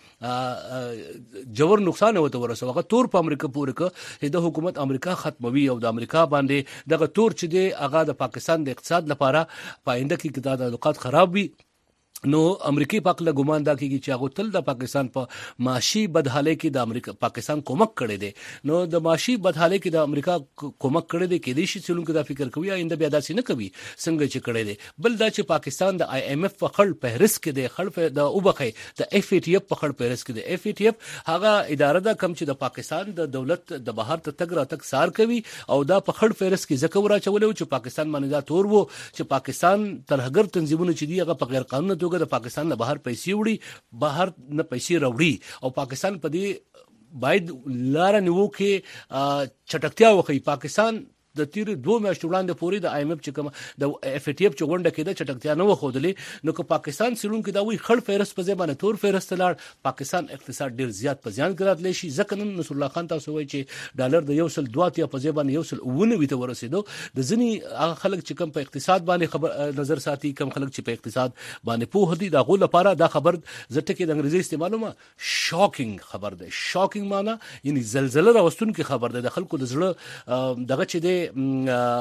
جوړ نقصان وته ورسو هغه تور په امریکا پورې کې د حکومت امریکا ختموي او د امریکا باندې دغه تور چې دی هغه د پاکستان د اقتصاد لپاره پاینده کې د تعلقات خراب وي نو امریکای پاک له ګمان دا کیږي چې هغه تل د پاکستان په معاشي بدحالۍ کې د امریکا پاکستان کومک کړي دي نو د معاشي بدحالۍ کې د امریکا کومک کړي دي کې دي چې څلونکو دا فکر کوي آینده بیا داسې نه کوي څنګه چې کړي دي بل دا چې پاکستان د آی ایم ایف په خړ فهرست کې دی خړ د اوبخې د اف ای ټی اف په خړ فهرست کې دی اف ای ټی اف هغه اداره ده کوم چې د پاکستان د دولت د بهر ته تګ را تک سار کوي او دا په خړ فهرست کې ځکه ورچولې چې پاکستان باندې دا تور وو چې پاکستان ترهګر تنظیمونه چې دی هغه په غیر قانوني توګه د پاکستان نه بهر پیسې وړي بهر نه پیسې راوړي او پاکستان په دې باید لار نیو کې چټکتیا وکړي پاکستان د تیر دوه میاشتو وړاندې پورې د آی ایم ایف چې کوم د اف ای ټی اف چې غونډه کې د چټکتیا نه وخودلې نو که پاکستان سلون کې دا وی خړ فهرست په ځای باندې تور فهرست لاړ پاکستان اقتصاد ډیر زیات په ځان کې راتلی شي ځکه نن نصر الله خان تاسو وایي چې ډالر د یو سل دوه اتیا په ځای باندې یو سل اوه نوي ته ورسېدو د ځینی هغه خلک چې کوم په اقتصاد باندې خبر نظر ساتي کوم خلک چې په اقتصاد باندې پوه دي دا غو لپاره دا خبر زټه کې د انګریزي استعمالومه شاکینګ خبر ده شاکینګ معنی یعنی زلزلہ راوستون کې خبر ده د خلکو د زړه دغه چې د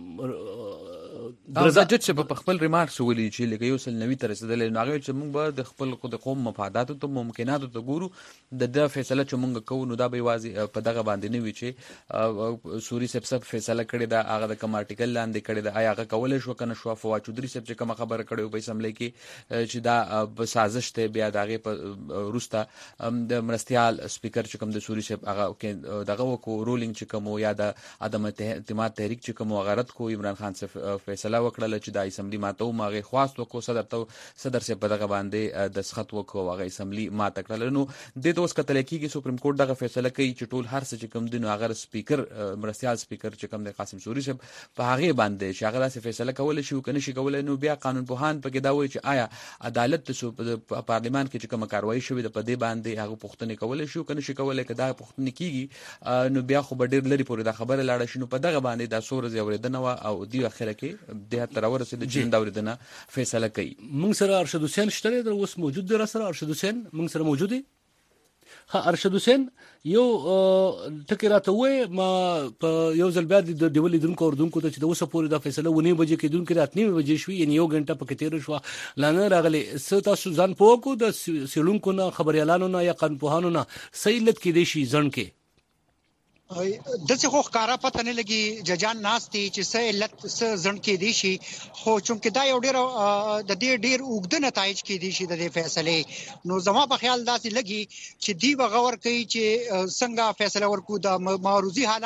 درزاجت چې په خپل ریمارکس ولي چې لکه یو سل نوي تر رسیدلې نو هغه چې موږ به د خپل د قوم مفادات ته ممکناتو ته ګورو د د فیصله چې موږ کوو نو دا به واځي په دغه باندې نه وي چې سوري سب سب فیصله کړي دا هغه د کوم ارټیکل لاندې کړي دا هغه کولای شو کنه شو فوا چودري سب چې کوم خبره کړي په اسمبلی کې چې دا سازش ته بیا دغه په روستا د مرستيال سپیکر چې کوم د سوري سب هغه دغه وکړو رولینګ چې کوم یا د عدم اعتماد تحریک چې کوم غرض کو عمران خان څخه فیصله وکړه چې د اسمبلی ماته ماغه خواست وکړو صدر ته صدر سے په دغه باندې د سخت وکړو هغه اسمبلی ماته کړل نو د دوس کتل کېږي سپریم کورټ دغه فیصله کوي چې ټول هر څه چې کوم دین هغه سپیکر مرستيال سپیکر چې کوم د قاسم سوري صاحب په هغه باندې چې هغه داسې فیصله کول شي کنه شي کول نو بیا قانون پوهان پکې دا وایي چې آیا عدالت په پارلیمان کې چې کوم کاروایی شوې د پدې باندې هغه پوښتنه کول شي کنه شي کول کدا پوښتنه کیږي نو بیا خو ډېر لري پورې دا خبره لاړه شنو په دغه باندې دا سورز اوریدنه او دی اخره کې د تر ورسې د جن دا اوریدنه فیصله کوي
موږ سره ارشد حسین شته در اوس موجود دی سره ارشد حسین موږ سره موجود دی ها ارشد حسین یو ټکی راته وې ما په یو ځل بیا د ډیولې دونکو اردونکو ته چې د اوسه پورې د فیصله ونی بجې کې دونکو راتنی بجې شوې یعنی یو غنټه پکې تیر شو لانه راغلي ست تاسو ځان پوکو د سیلونکو نه خبريالانو نه یا قانون پوهانو نه سیلت کې دي شي ځن کې
دغه خو ښکارا پته نه لګي ججان ناشتي چې څه علت څه ځن کې دي شي خو چونکه دا یو ډیر د دې ډیر اوږد نتایج کې دي شي د دې فیصله نو زما په خیال داسې لګي چې دی وغور کوي چې څنګه فیصله ورکو د معروضي حالات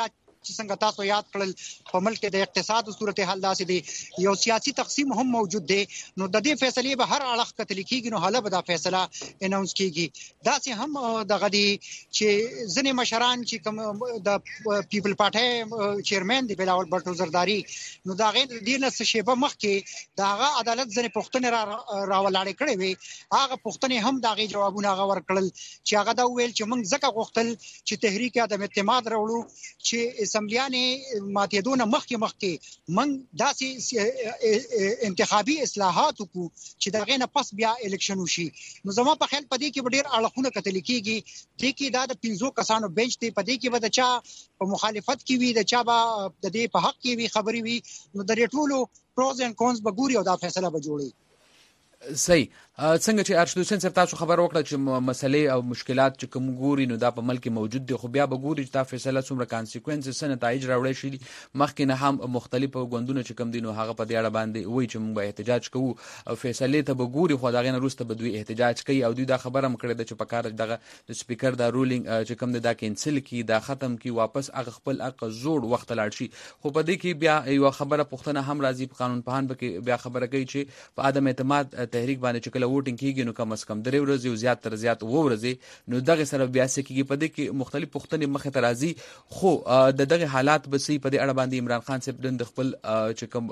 چې څنګه تاسو یاد کړل په ملک د اقتصاد او صورتحال داسې دی یو سیاسي تقسیم هم موجود دی نو د دې فیصلې به هر اړخ کتل کیږي نو حاله به دا فیصله اناونس کیږي داسې هم د غدي چې ځنې مشران چې کوم د پیپل پارټي چیرمن دی بلاول بټو زرداری نو دا غیر دینه څه شیبه مخکې داغه عدالت ځنې پښتنه را راولاړې کړې وي هغه پښتنه هم داغه جوابونه هغه ورکړل چې هغه دا ویل چې موږ ځکه غوښتل چې تحریک عدم اعتماد راوړو چې اسمبلیانې ماتېدونه مخکې مخکې موږ داسې انتخابي اصلاحات وکړو چې دغه نه پس بیا الیکشن وشي نو زما په خیال پدې کې ډېر اړخونه کتل کیږي د کې دا د پنځو کسانو بنچ ته پدې کې به د چا په مخالفت کې وي د چا به د دې په حق کې وي خبري وي نو د ټولو پروز اند کونز به ګوري او دا فیصله به جوړي
صحیح څنګه چې ارشد حسین صاحب تاسو خبر وکړه چې مسلې او مشکلات چې کوم ګوري نو دا په ملک موجود دي خو بیا به ګوري چې دا فیصله څومره کانسیکوینسز سره نتایج راوړي شي مخکې نه هم مختلفو غوندونو چې کوم دي نو هغه په دې اړه باندې وایي چې موږ به احتجاج کوو او فیصله ته به ګوري خو دا غنه روسته به دوی احتجاج کوي او دوی دا خبره هم کړې ده چې په کار دغه د سپیکر دا رولینګ چې کوم دا کینسل کی دا ختم کی واپس هغه خپل اق زوړ وخت لاړ شي خو په دې کې بیا یو خبره پښتنه هم راځي په قانون پهان به بیا خبره کوي چې په عدم اعتماد تحریک باندې چې ووټینګ کیږي نو کم از کم درې ورځې او زیات تر زیات وو ورځې نو دغه سره بیا سکیږي په دې کې مختلف پښتنې مخه ته راځي خو د دغه حالات به سي په دې اړه باندې عمران خان صاحب د خپل چې کوم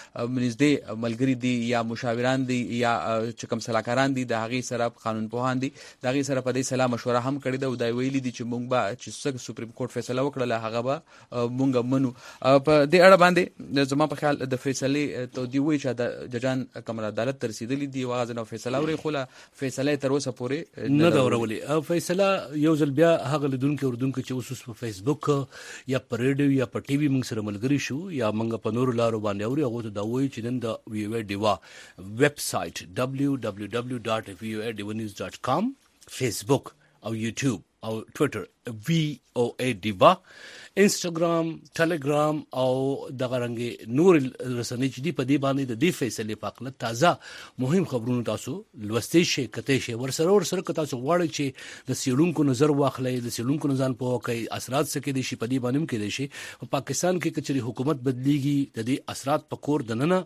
منځدې ملګری دي یا مشاوران دي یا چې کوم صلاحکاران دي د هغه سره قانون پوهان دي د هغه سره په دې سلام مشوره هم کړې ده او دا ویلي دي چې مونږ به چې څنګه سپریم کورټ فیصله وکړه هغه به مونږ منو په دې اړه باندې زما په خیال د فیصله ته دی وی چې د ججان کمر عدالت تر رسیدلې دي واغ نه فیصله ورې خو فیصله تر اوسه پورې
نه دا ورولې فیصله یو ځل بیا هغه لیدونکو اوردونکو چې اوس په فیسبوک یا په ریډیو یا په ټي وي موږ سره ملګری شو یا موږ په نور لارو باندې اوري هغه ته دا وایي چې نن د وی او ډیوا ویب سټ دبليو دبليو دبليو ډاٹ وی او ډیوا نیوز ډاٹ کام فیسبوک او یوټیوب او ټوئیټر وی او ای ډیوا انستګرام ټلګرام او دغه رنګ نور رسنۍ چې دی په دې باندې د دې فیصلې په اړه تازه مهم خبرونه تاسو لوستي شئ کته شئ ورسره ورسره تاسو غواړئ چې د سیلونکو نظر واخلئ د سیلونکو نظر په کوي اثرات څه کې دي شي په دې باندې کې دي شي په پاکستان کې کچري حکومت بدليږي د دې اثرات په کور دننه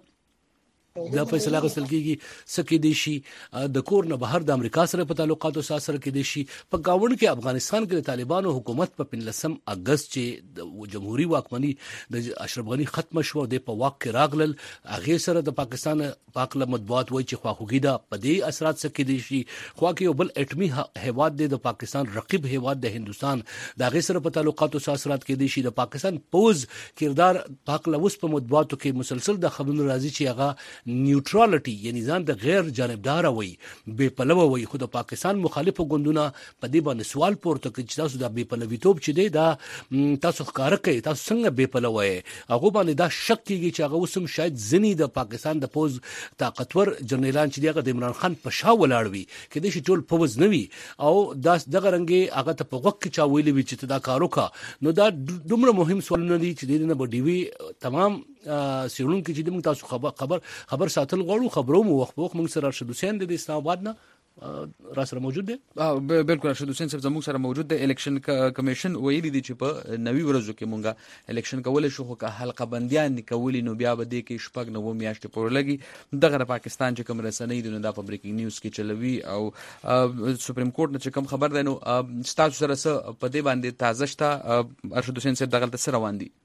دا فیصله غوښتل کیږي سکه دي شي د کور نه بهر د امریکا سره په تعلقاتو سره کې دي شي په گاوند کې افغانستان کې د طالبانو حکومت په پنځم اگست چې د جمهوریت واکمنۍ د اشرف غنی ختم شو د په واک کې راغلل هغه سره د پاکستان پاکله مطبوعات وایي چې خواخوږي دا په دې اثرات سکه دي شي خو کې یو بل اټمی هیواد دی د پاکستان رقیب هیواد د هندستان د هغه سره په تعلقاتو سره کې دي شي د پاکستان پوز کردار پاکله اوس په مطبوعاتو کې مسلسل د خبرونو راځي چې هغه نیوټرالټي یعنی ځان د غیر جانبدار وي بے پلوه وي خو د پاکستان مخالفو ګوندونه په دې باندې سوال پورته کوي چې تاسو د بے پلویتوب چې دی دا تاسو ښکار کوي تاسو څنګه بے پلوه یې هغه باندې دا شک کیږي چې هغه وسم شاید ځنی د پاکستان د پوز طاقتور جنرالان چې دغه د عمران خان په شا ولاړ وي کله چې ټول پوز نوي او دا دغه رنګي هغه ته په وخت کې چا ویلي وي چې دا کار وکړه نو دا دومره مهم سوالونه دي چې د نه بډیوي تمام سیرون کې چې موږ تاسو خبر خبر خبر ساتل غواړو خبرو مو وخت وخت موږ سره ارشد حسین د اسلام آباد نه را سره موجود دی
بالکل ارشد حسین صاحب زموږ سره موجود دی الیکشن کمیشن ویلي دي چې په نوي ورځو کې مونږه الیکشن کول شو خو که حلقه بندیان نکولي نو بیا به دې کې شپږ نو میاشتې پورې لګي دغه پاکستان چې کوم رسنۍ دي نو دا په بریکینګ نیوز کې چلوي او سپریم کورټ نه چې کوم خبر دی نو تاسو سره څه په دې باندې تازه شته ارشد حسین صاحب دغه څه روان دي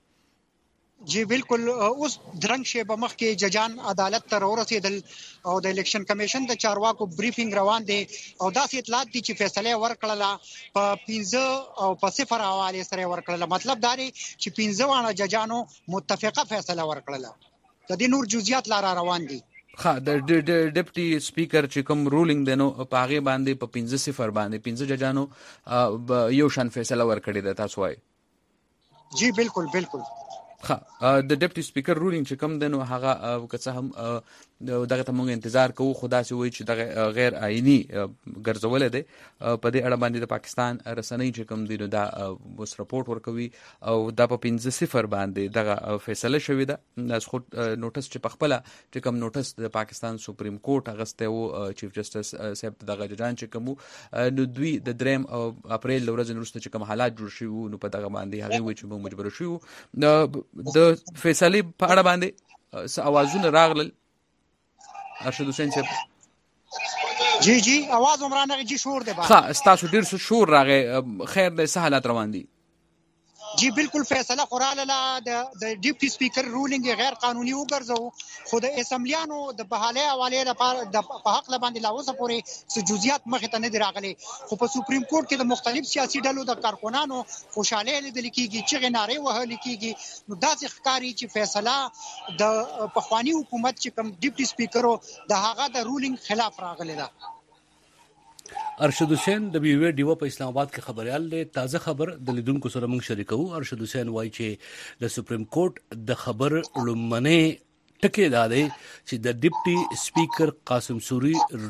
جی بالکل اوس درنګ شی به مخ کې ججان عدالت ته ورسېدل او د الیکشن کمیشن د چارواکو بریفینګ روان دي او داسې اطلاعات دي چې فیصله ورکړه په پنځه او په صفر حواله سره ورکړه مطلب دا دی چې پنځه وانه ججانو متفقه فیصله ورکړه د دې نور جزئیات لار روان دي
ها د ډیپټي سپیکر چې کوم رولینګ دینو په هغه باندې په پنځه صفر باندې پنځه ججانو یو شان فیصله ورکړه ده تاسو وايي
جی بالکل بالکل
ها د ډیپټي سپیکر رولینګ چې کوم دنو هغه که څه هم دغه ته موږ انتظار کوو، خدا سي وایي چې دغه غیر آئینی ګرځول دي. په دې اړه باندې د پاکستان رسنۍ چې کوم دي نو دا اوس رپورټ ورکوي او دا په پنځه صفر باندې دغه فیصله شوې ده. از خود نوټس چې په خپل چې کوم نوټس د پاکستان سپریم کورټ اغسته او چیف جسټس صاحب دغه ججان چې کوم نو دوی د دریم اپریل ورځ وروسته چې کوم حالات جوړ شوي نو په دغه باندې هغه وایي چې موږ مجبور شو د فیصله په اړه باندې اوازونه راغلل. ارشد حسین صاحب
جی جی आवाज عمران غي شور دی با
ها ستاسو ډیر څه شور راغی، خیر د سهالات روان دي.
جی بالکل فیصله قراله د د ډیپټي سپیکر رولینګ غیر قانوني وګرځو، خو د اسمبلیانو د بحاله حواله لپاره د په حق لباندې لاوسه پورې سجوزيات مخه ته نه دی راغلي. خو په سپریم کورټ کې د مختلف سیاسي ډلو د کارکونانو خوشاله لیدل کیږي چې غناره وهل کیږي. نو داسې ښکاری چې فیصله د پخوانی حکومت چې کوم ډیپټي سپیکرو د هغه د رولینګ خلاف راغلی ده.
ارشد حسین د بي وي ډیو په اسلام آباد کې خبريال دی. تازه خبر د لیدونکو سره موږ شریکو. ارشد حسین وایي چې د سپریم کورټ د خبر لمنه ټکی دا دی چې د ډیپټي سپیکر قاسم سوري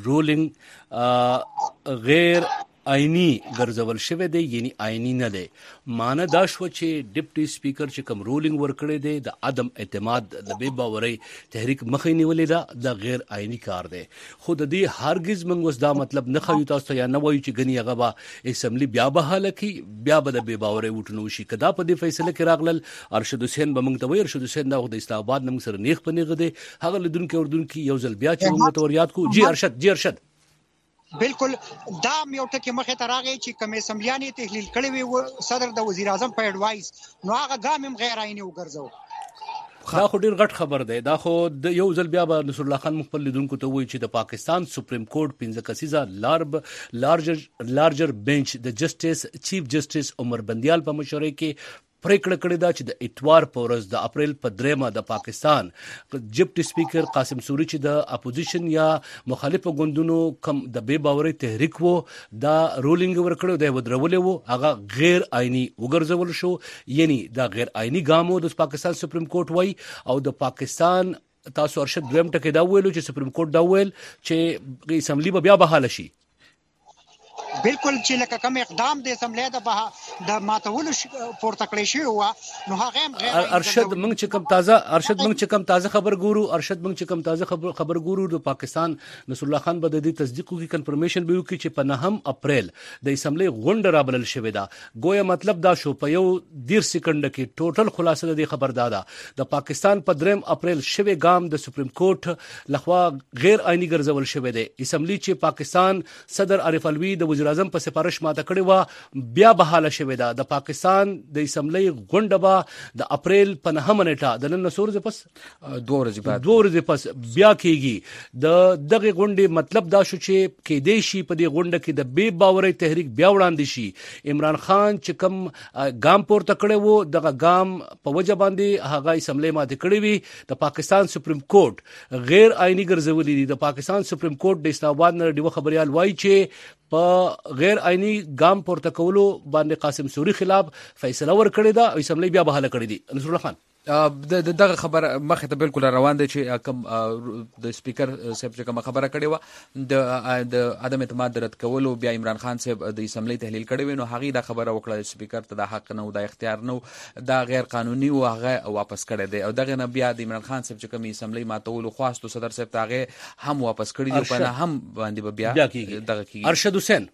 رولینګ غیر آئینی ګرځول شوی دی، یعنی آئینی نه دی. معنی دا شو چې ډیپټي سپیکر چې کوم رولینګ ورکړی دی د عدم اعتماد د بې باورۍ تحریک مخې نیولې ده، د غیر آئینی کار دی. خو د دې هرگز موږ اوس دا مطلب نه خو تاسو ته یا نه وایو چې غنی هغه به اسمبلی بیا بحاله کی بیا به د بې باورۍ وټنو شي. کدا په دې فیصله کې راغلل ارشد حسین به موږ ته وایي. ارشد حسین دا د اسلام آباد موږ سره نیغ په نیغ دی. هغه لیدونکو اردوونکو یو ځل بیا چې موږ ته ور یاد کو. جی ارشد جی ارشد
بالکل دا یو ټکی مخه ته راغی چې کوم اسمبلیانې تحلیل کړي وي صدر د وزیر اعظم په اډوایس نو هغه ګام هم غیر آئینی وګرځو.
دا خو ډیر غټ خبر دی. دا خو د یو ځل بیا به نصر الله خان مخبل لیدونکو ته وایي چې د پاکستان سپریم کورټ پنځه کسیزه لارب لارجر لارجر بنچ د جسټس چیف جسټس عمر بندیال په مشورې کې پریکړه کړې ده چې د اتوار په ورځ د اپریل په دریمه د پاکستان ډیپټي سپیکر قاسم سوري چې د اپوزیشن یا مخالفو ګوندونو کم د بې باورۍ تحریک وو دا رولینګ ورکړو د ودرولې وو هغه غیر آئینی وګرځول شو. یعنی دا غیر آئینی ګامو د پاکستان سپریم کورټ وای او د پاکستان تاسو ارشد دویم ټکی دا ویلو چې سپریم کورټ دا ویل چې اسمبلی به بیا بحاله شي.
بالکل چې لکه کوم اقدام د اسمبلی د د ماتولو پورته کړی شو نو هغه هم غیر
ارشد موږ چې کوم تازه ارشد موږ چې کوم تازه خبر ګورو ارشد موږ چې کوم تازه خبر خبر ګورو د پاکستان نصر الله خان به د دې تصدیق کوي کنفرمیشن به وکړي چې په نهم اپریل د اسمبلی غونډه رابلل شوې ده. گویا مطلب دا شو په یو ډیر سکند کې ټوټل خلاصه د خبر دادا د پاکستان په دریم اپریل شوی ګام د سپریم کورټ لخوا غیر آئینی ګرځول شوی دی. اسمبلی چې پاکستان صدر عارف الوی د وزیر اعظم په سفارش ماته کړی و بیا بحاله شوې ده. د پاکستان د اسمبلی غونډه به د اپریل په نهمه نیټه د نن څو ورځې پس
دوه ورځې بعد
دوه ورځې پس بیا کېږي. د دغه غونډې مطلب دا شو چې کې دی شي په دې غونډه کې د بې باورۍ تحریک بیا وړاندې شي. عمران خان چې کوم ګام پورته کړی وو دغه ګام په وجه باندې هغه اسمبلی ماته کړی وي. د پاکستان سپریم کورټ غیر آئینی ګرځولې دي. د پاکستان سپریم کورټ د اسلام آباد نه ډیو خبريال وایي چې په غیر آئینی ګام پورته کولو باندې قاسم سوري خلاف فیصله ور کړی دا او اسمبلی بیا بحاله کړی دي. نصر الله خان
د دغه خبر مخه ته بالکل روان دي چې کوم د سپیکر صاحب چې کوم خبره کړې و د د عدم اعتماد رد کولو بیا عمران خان صاحب د اسمبلی تحلیل کړی و نو هغه دا خبره وکړه سپیکر ته د حق نه او د اختیار نه دا غیر قانوني او هغه واپس کړی دی او دغه نه بیا د عمران خان صاحب چې کوم اسمبلی ماتول خواستو صدر صاحب ته هم واپس کړی دی په نه هم باندې بیا دغه کیږي.
ارشد حسین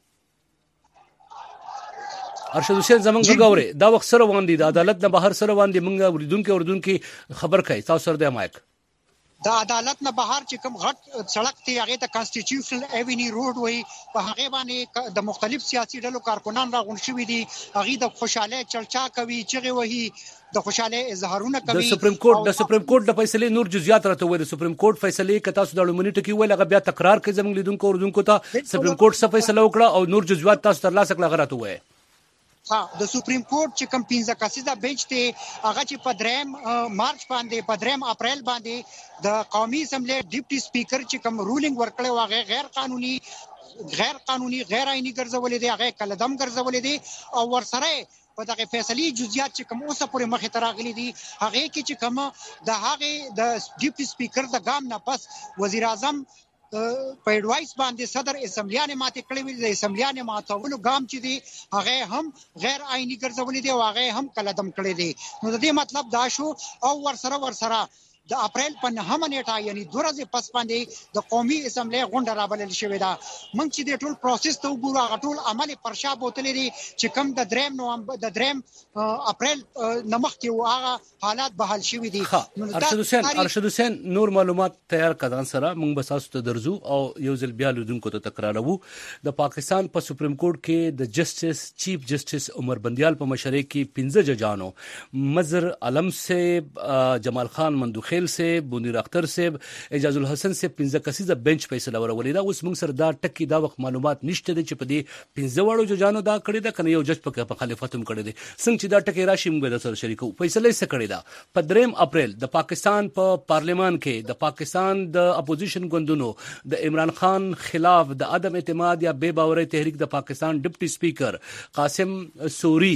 ارشد حسین زمونږ غوړي دا وخت سره وندي د عدالت نه بهر سره وندي مونږ وریدونکو وردونکو خبر کوي تاسو سره د مایک
د عدالت نه بهر چې کوم غټ سړک ته هغه ته کانسټیټیوشنل ایونی روډ وای په هغه باندې د مختلف سیاسي ډلو کارکونان راغون شوي دي. هغه د خوشاله چلچا کوي چې وਹੀ د خوشاله اظهارونه کوي.
د سپریم کورټ د سپریم کورټ د فیصله نور جزئیات راته وایي. د سپریم کورټ فیصله کې تاسو د لومړني ټکی ویل هغه بیا تکرار کوي زموږ لیدونکو وردونکو ته سپریم کورټ څه فیصله وکړه او نور جزئیات تاسو ترلاسه کړل غراته وایي.
ها د سپریم کورټ چې کوم پنځه کسیزه بنچ ته هغه چې په دریم مارچ باندې په دریم اپریل باندې د قومي اسمبلی ډیپټي سپیکر چې کوم رولینګ ورکړی واغې غیر قانوني غیر قانوني غیر آئینی ګرځولې دي هغه کلدم ګرځولې دي او ورسره په دغه فیصلې جزئیات چې کوم اوسه پورې مخې ته راغلي دي هغه کې چې کوم د هغه د ډیپټي سپیکر د ګام نه پس وزیر اعظم په ایډوایس باندې صدر اسمبلیانه ماته کړې وي د اسمبلیانه ماتولو ګام چې دی هغه هم غیر آئینی ګرځولې دي او هغه هم کلدم کړی دی. نو د دې مطلب دا شو او ورسره ورسره د اپریل په نهمه نیټه یعنی دوه ورځې پس باندې د قومي اسمبلی غونډه رابلل شوې ده. موږ چې د ټول پروسس ته وګورو هغه ټول عمل پرشا بوتلې دي چې کوم د دریم نومبر د دریم اپریل نمخ کې هغه حالات بحال شوي دي.
ارشد حسین ارشد حسین نور معلومات تیار کړه سره موږ بس تاسو ته درځو او یو ځل بیا لیدونکو ته تکرارو. د پاکستان په سپریم کورټ کې د جسټس چیف جسټس عمر بندیال په مشرۍ کې پنځه ججانو مظهر عالم سے جمال خان مندوخ خیل سے منیر اختر سے اعجاز الحسن سے پنځه کسیزه بنچ فیصله ورولې دا اوس موږ سره دا ټکی دا وخت معلومات نشته چې په دې پنځه واړو ججانو دا کړی دا کنه یو جج په مخالفت هم کړی دی. څنګه چې دا ټکی راشي موږ د سره شریکو فیصله یې کړی دا په دریم اپریل د پاکستان په پا پارلیمان کې د پاکستان د اپوزیشن ګوندونو د عمران خان خلاف د عدم اعتماد یا بے باورۍ تحریک د پاکستان ډیپټي سپیکر قاسم سوری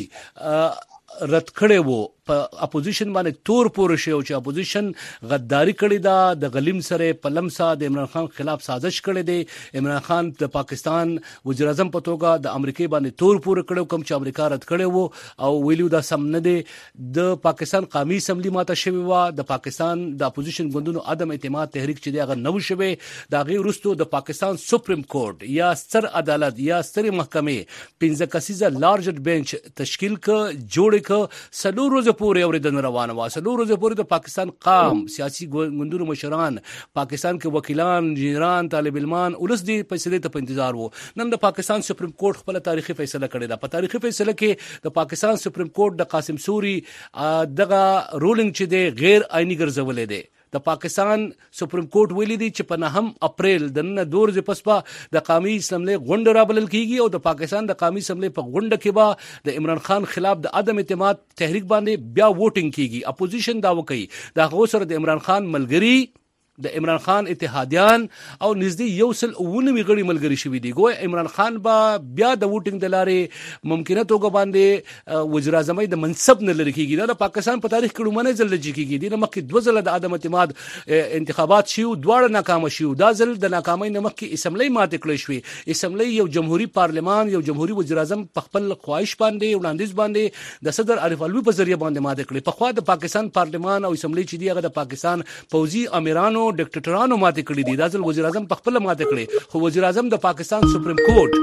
رد کړي وو په اپوزیشن باندې تور پور شي او چې اپوزیشن غداری کړی دا د غلیم سره په لمسا د عمران خان خلاف سازش کړی دی. عمران خان د پاکستان وزیر اعظم په توګه د امریکای باندې تور پور کړو کوم چې امریکا رد کړی وو او ویلو دا سم نه دی. د پاکستان قومي اسمبلی ماته شوی و د پاکستان د اپوزیشن ګوندونو عدم اعتماد تحریک چې دی هغه نو شوی دا غي ورستو د پاکستان سپریم کورټ یا ستر عدالت یا ستر محکمې پنځه کسیزه لارج بنچ تشکیل ک جوړ ک سلور روز پورې اوریدنه روانه و. سلور روز پورې د پاکستان قام سیاسي ګوندونو مشران پاکستان کې وکیلان انجینران طالب علمان ولس دی فیصله ته په انتظار وو. نن د پاکستان سپریم کورټ خپل تاریخي فیصله کړې ده. په تاریخي فیصله کې د پاکستان سپریم کورټ د قاسم سوری دغه رولینګ چې دی غیر آئینی ګرځولې دی. د پاکستان سپریم کورټ ویلي دی چې په نهم اپریل د نن دور ز پسپا د قومي اسمبلی غونډه رابلل کیږي او د پاکستان د قومي اسمبلی په غونډه کې به د عمران خان خلاف د عدم اعتماد تحریک باندې بیا ووټینګ کیږي. اپوزیشن دا وکړي دا غو سره د عمران خان ملګری د عمران خان اتحادیان او نږدې یو سل اوونوي غړي ملګری شوي دي. ګویا عمران خان به بیا د ووټینګ د لارې ممکنه توګه باندې وزیر اعظم د منصب نه لري کیږي. دا د پاکستان په تاریخ کې لومړی ځل لږ کیږي. د مخکې دوه ځله د عدم اعتماد انتخابات شیو دواړه ناکام شیو. دا ځل د ناکامۍ نه مخکې اسمبلی ماته کړې شوې. اسمبلی یو جمهوریت پارلمان یو جمهوریت وزیر اعظم په خپل خواهش باندې وړاندیز باندې د صدر عارف علوي په ذریعہ باندې ماته کړې. په خوا د پاکستان پارلمان او اسمبلی چې دی هغه د پاکستان پوځي امیرانو ډیکټیټرانو ماته کړی دي. دا ځل وزیر اعظم په خپل ماته کړی خو وزیر اعظم د پاکستان سپریم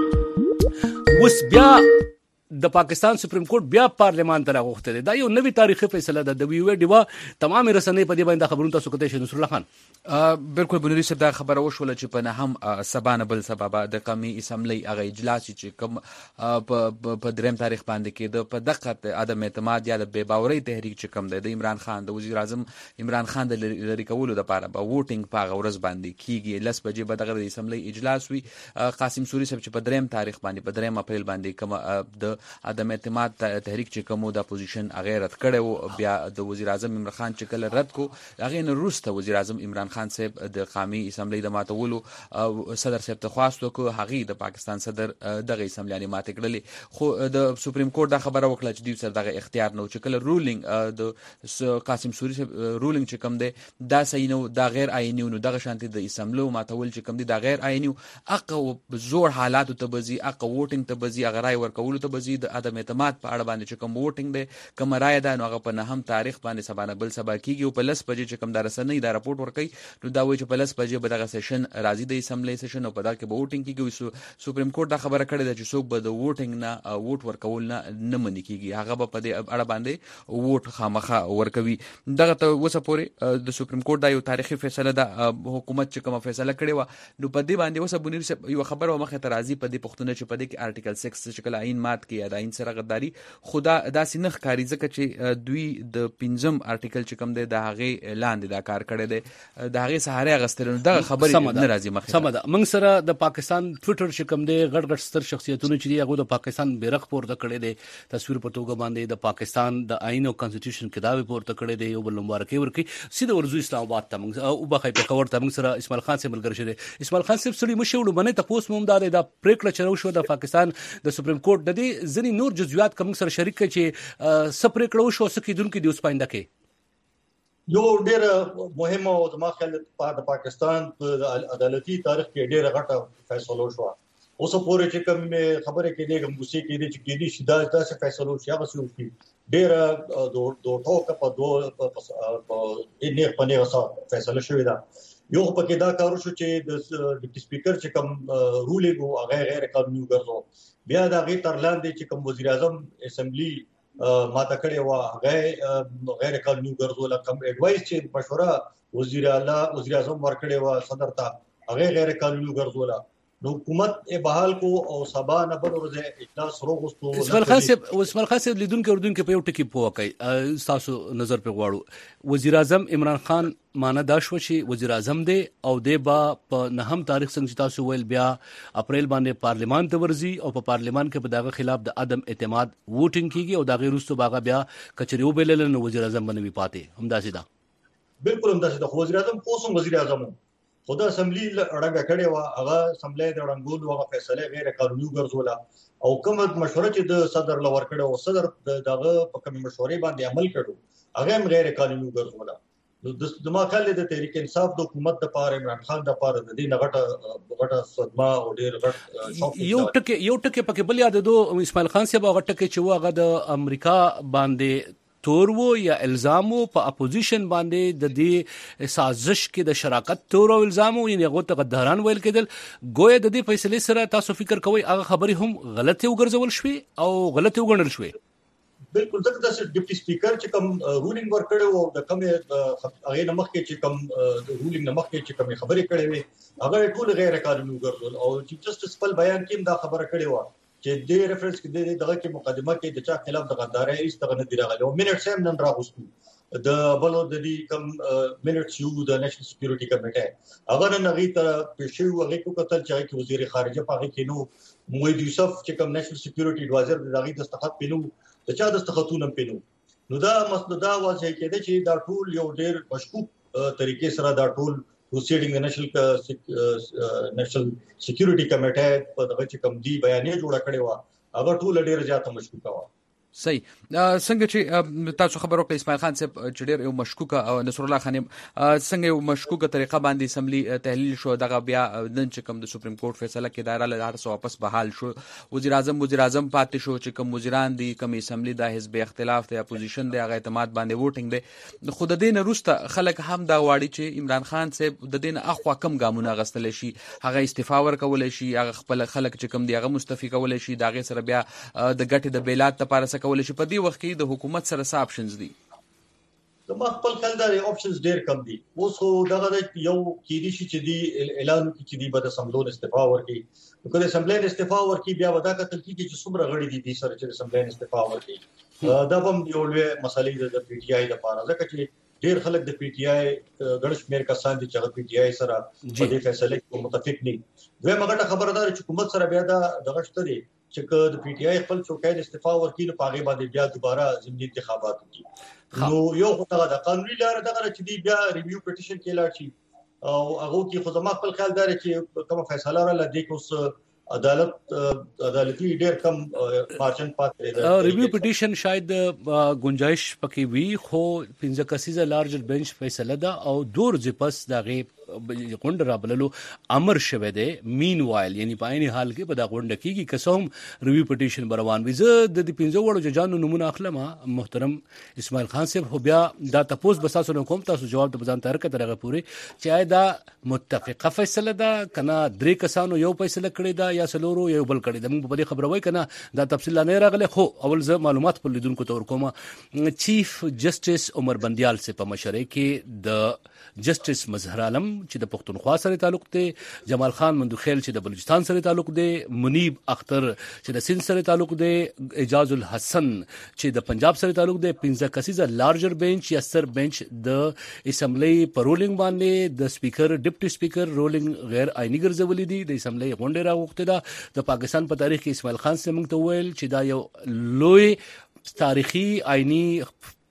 کورټ اوس بیا د پاکستان سپریم کورټ بیا پارلمان ته راغوښته دی. دا یو نوې تاریخي فیصله ده. د وی وی ډیوا تمام رسنۍ په دې باندې خبرونه تاسو کوته شي. نصر الله خان
بالکل بنوري صاحب دا خبره وشوله چې په نهم سبانه بل سبب د قومي اسمبلی هغه اجلاس چې کوم په دریم تاریخ باندې کې د په دقت عدم اعتماد یا د بے باورۍ تحریک چې کوم د عمران خان د وزیر اعظم عمران خان د لری کولو لپاره به ووټینګ په غورز باندې کیږي. لس بجې به دغه اسمبلی اجلاس وي. قاسم سوری صاحب چې په دریم تاریخ باندې په دریم اپریل باندې کوم د عدم اعتماد تحریک چې کوم د اپوزیشن غیرت کړو بیا د وزیر اعظم عمران خان چې کله رد کو هغه نه روسته وزیر اعظم عمران خان صاحب د قومي اسمبلی د ماتولو صدر صاحب ته خواست وکړ. هغه د پاکستان صدر دغه اسمبلی ماته کړلې خو د سپریم کورټ دا خبره وکړه چې دوی سره دغه اختیار نه چې کله رولینګ د قاسم سوری صاحب رولینګ چې کوم دی دا صحیح نه دا غیر آئینی نو دغه شانتي د اسمبلی ماتول چې کوم دی دا غیر آئینی اقو زور حالات ته بزي اقو ووټینګ ته بزي اغه رای ورکول ته بزي د عدم اعتماد په اړه باندې چې کوم ووټینګ دی کوم رای ده نو هغه په نهم تاریخ باندې سبانه بل سبا کیږي او په لس بجې چې کوم د رسنۍ دا راپورټ ورکړي نو دا وایي چې په لس بجې به دغه سیشن راځي د اسمبلی سیشن او په دا کې به ووټینګ کیږي. سپریم کورټ دا خبره کړې ده چې څوک به د ووټینګ نه ووټ ورکول نه نه منې کیږي. هغه به په دې اړه باندې ووټ خامخا ورکوي. دغه ته اوسه پورې د سپریم کورټ دا یو تاریخي فیصله ده. حکومت چې کومه فیصله کړې وه نو په دې باندې اوسه بنیر یو خبره مخه ته راځي په دې پښتون چې په دې کې آرټیکل سکس چې کله عین مات کې یا د عین سره غداري خدا داسې نه ښکاري ځکه چې دوی د پنځم آرټیکل چې کوم دی د هغې لاندې دا کار کړی دی د هغې سهارې اخیستل نو دغه خبرې نه راځي مخې ته.
سمه ده. موږ سره د پاکستان ټویټر چې کوم دی غټ غټ ستر شخصیتونه چې دي هغه د پاکستان بیرغ پورته کړی دی تصویر په توګه باندې د پاکستان د آئین او کانسټیټیوشن کتاب پورته کړی دی یو بل مبارکي ورکړي. سیده ورځو اسلام آباد ته موږ او بخای په خبر ته موږ سره اسماعیل خان صاحب ملګری شه. اسماعیل خان صاحب سړي مشه وړو باندې تاسو موږ د پریکړه چرو شو د پاکستان د سپریم کورټ د دې ځنې نور جزئیات کوم سره شریک کړي چې سپری کړو شو سکیدونکو د اوس پاینده کې
یو ډېر مهمه او د ماخل د پاکستان په عدالتي تاریخ کې ډېر غټه فیصله شو اوس پورې چې کوم خبره کې دې کوم ګوسې کې دې چې کې دې شیدا داسې فیصله شي هغه څه وکړي ډېر دوه ټوکه په دوه په دې په نه فیصله شوې ده یو په کې دا کار شو چې د ډیپټي سپیکر چې کوم رولینګ او هغه غیر قانوني وګرځو بیا دا غي تر لاندې چې کوم وزیر اعظم اسمبلی ما ته کړی و هغه غیر قانوني وګرځول کوم اډوایس چې مشوره وزیر اعلی وزیر اعظم ورکړی و صدر ته هغه غیر قانوني وګرځول نو حکومت بحال کو او سبا نه بل ورځ اجلاس روغستو
اسماعیل خان صاحب اسماعیل خان صاحب لیدونکو اردوونکو په یو ټکی پوکای تاسو نظر په غواړو وزیر اعظم عمران خان مانه دا شو چې وزیر اعظم دی او د با په نهم تاریخ څنګه تاسو ویل بیا اپریل باندې پارلیمان ته ورځي او په پارلیمان کې په دغه خلاف د عدم اعتماد ووټینګ کیږي او دغه وروسته باغه بیا کچري وبلل نو وزیر اعظم باندې پاتې همداسې ده
بالکل همداسې ده وزیر اعظم اوسم وزیر اعظم خدا اسمبلی اړه کړې و هغه اسمبلی د وړاندول هغه فیصله غیر قانوني ګرځوله او کومه مشوره چې د صدر لور کړو او صدر دغه په کوم مشورې باندې عمل کړو هغه هم غیر قانوني ګرځوله نو د ما کله د تحریک انصاف د حکومت د پاره عمران خان د پاره د دې نغټه غټه صدمه او ډیر غټ
یو ټکی یو ټکی پکې بل یاد دو اسماعیل خان صاحب هغه ټکی چې هغه د امریکا باندې تور وو یا الزام وو په اپوزیشن باندې د دې سازش کې د شراکت تور او الزام وو یعنی هغه ته غداران ویل کېدل ګویا د دې فیصله سره تاسو فکر کوئ هغه خبري هم غلطه وګرځول شوې او غلطه وګڼل شوې
بالکل ځکه د ډیپټي سپیکر چې کوم رولینګ ورکړو او د کوم هغه نمخ کې چې کوم رولینګ نمخ کې چې کوم خبرې کړې وي هغه ټول غیر قانوني وګرځول او چیف جسټس خپل بیان کې دا خبره کړې و چې د ریفرنس کې دغه کې مقدمه کې د چا خلاف د غدارۍ هیڅ دغه نه دی راغلی او منټس هم نن راغوستو د بلو د دې کوم منټس یو د نېشنل سکیورټي کمیټه هغه نه غي ته پېښو هغه کو کتل چې وزیر خارجه پاګه کې نو موید یوسف چې کوم نېشنل سکیورټي ایڈوایزر د دغه دستخط پینو د چا دستخطونه پینو نو دا مسله دا واځي کې چې دا ټول یو ډېر مشکوک طریقې سره دا ټول پروسیډینګ د نېشنل نېشنل سکیورټي کمیټه په دغه چې کوم دی بیانې جوړ کړي و هغه ټول ډېر زیاته مشکوکه و
صحیح څنګه چې تاسو خبر ورکړئ اسماعیل خان صاحب چې ډېر یو مشکوکه او نصر الله خان څنګه یو مشکوکه طریقه باندې اسمبلی تحلیل شو دغه بیا نن چې کوم د سپریم کورټ فیصله کې دایره له هر څه واپس بحال شو وزیر اعظم وزیر اعظم پاتې شو چې کوم وزیران دي کوم اسمبلی د حزب اختلاف ته اپوزیشن دی هغه اعتماد باندې ووټینګ دی خو د دې نه وروسته خلک هم دا واړي چې عمران خان صاحب د دې نه اخوا کم ګامونه غستل شي هغه استعفا ورکول شي هغه خپل خلک چې کوم دی هغه مستعفي کول شي داغه سره بیا د ګټې د بیلات لپاره څه کول شي په دې وخت کې د حکومت سره څه اپشنز دي
زما خپل خیال دا اپشنز ډېر کم دي اوس خو دغه یو کېدی شي چې دی اعلان کې چې دی به د سملون استعفا ورکړي نو کله سملون استعفا ورکړي بیا ودا کتل کېږي چې څومره غړي دي د سره چې سملون استعفا ورکړي دا هم یو لوی مسلې د پی ټی آی لپاره ځکه چې ډېر خلک د پی ټی آی ګڼ شمېر کسان دي چې پی ټی آی سره په دې فیصله کې متفق نه وي مګر خبردار چې حکومت سره بیا دا دغه شته دي چې د پی ټی آی خپل څوکۍ استعفا ورکړي نو پاغه باندې بیا دوباره ضمني انتخابات وکړي نو یو خدای دا قانوني لار دغه چې دی بیا ریویو پټیشن کې لاړ شي او هغه کې خو زما خپل خیال دار چې کوم فیصله را لدی کوس عدالت عدالتي ډېر کم مارجن پاتې ده
ریویو پټیشن شاید گنجائش پکې وی خو پنځه کسیزه لارجر بنچ فیصله ده او دور ځپس دغه غونډ رابللو امر شوه دی مین وایل یعنی په عین حال کې په دا غونډه کېږي قسم ریویو پټیشن بروان وي زه د دې پنځو وړو ججانو نمونه اخلم محترم اسماعیل خان صاحب خو بیا دا تاسو بساسو نه کوم تاسو جواب ته ځان تر کترغه پوری چې دا متفقه فیصله ده کنه درې کسانو یو فیصله کړی دا یا سلورو یو بل کړی دا موږ په دې خبره وای کنه دا تفصیل نه راغله خو اول زه معلومات په لیدونکو تور کوم چیف جسټس عمر بندیال سے په مشورې کې د جسټس مظهر عالم چې د پښتونخوا سره تعلق دی جمال خان مندوخیل چې د بلوچستان سره تعلق دی منیب اختر چې د سند سره تعلق دی اعجاز الحسن چې د پنجاب سره تعلق دی پنځه کسیزه لارجر بنچ یا سر بنچ د اسمبلی پرولینګ باندې د سپیکر ډیپټي سپیکر رولینګ غیر آئینی ګرځولې دي د اسمبلی غونډه راوخته ده د پاکستان په تاریخ کې اسماعیل خان سره موږ ته ویل چې دا یو لوی تاریخي آئینی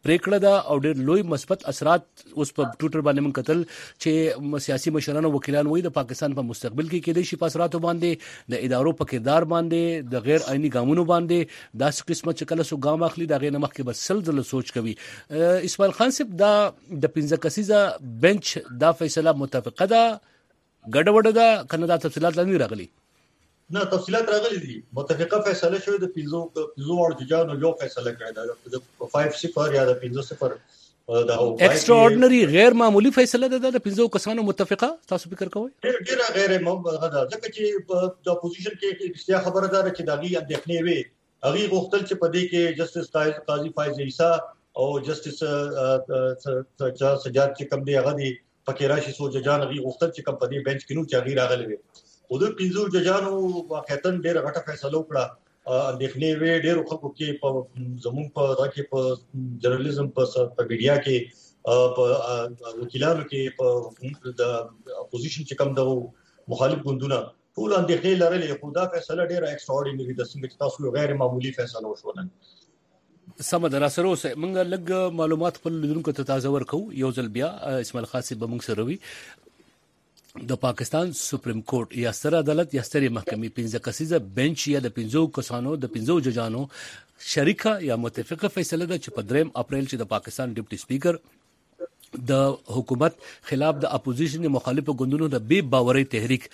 پریکړه ده او ډېر لوی مثبت اثرات اوس په ټوټر باندې من قتل چې سیاسي مشران او وکیلان وایي د پاکستان په مستقبل کې کېدای شي په اثراتو باندې د ادارو په کردار باندې د غیر آئینی ګامونو باندې داسې قسمه چې کله سو ګام اخلي دا غیر نمخ کې بس سل ځله سوچ کوي. اسماعیل خان صاحب دا د پنځه کسیزه بنچ دا فیصله متفقه ده ګډه وډه ده کنه دا تفصيلات لا نه راغلي؟
نه تفصيلات راغلي دي. متفقه فیصله شوې د پنځو پنځو وړ ججانو یو فیصله کړې ده د پنځه صفر یا د پنځه صفر دا
ایکسترا اورډنری غیر معمولی فیصله ده د پنځو کسانو متفقه. تاسو فکر کوئ
ډیره غیر معمولی ده ځکه چې د اپوزیشن کې اشتیا خبره ده چې داغي اندېښنې وي هغه غوښتل چې په دې کې جسټس قاضي فایز عیسی او جسټس سجاد چې کوم دی هغه دی پکې راشي سو ججان هغه غوښتل چې کوم په دې بنچ کې نو چې هغه راغلي وي او د پنځو ججانو واقعا ډېر غټه فیصله وکړه اندېښنې وي ډېر خلکو کې په زموږ په دغه په جرنالیزم په میډیا کې په وکیلانو کې په د اپوزیشن چې کوم د مخالف ګوندونه ټول اندېښنې لرلې خو دا فیصله ډېر ایکسترا اورډینری ده څنګه تاسو غیر معمولی فیصله وشول.
سم در سره اوسه موږ لږ معلومات خپل لیدونکو ته تازه ورکو. یو ځل بیا اسماعیل خان صاحب موږ سره وي د پاکستان سپریم کورټ یا ستر عدالت یا ستر محکمې پنځه کسیزه بنچ یا د پنځو کسانو د پنځو ججانو شریکه یا متفقه فیصله ده چې په دریم اپریل چې د پاکستان ډیپټي سپیکر د حکومت خلاف د اپوزیشن مخالفو ګوندونو د بے باورۍ تحریک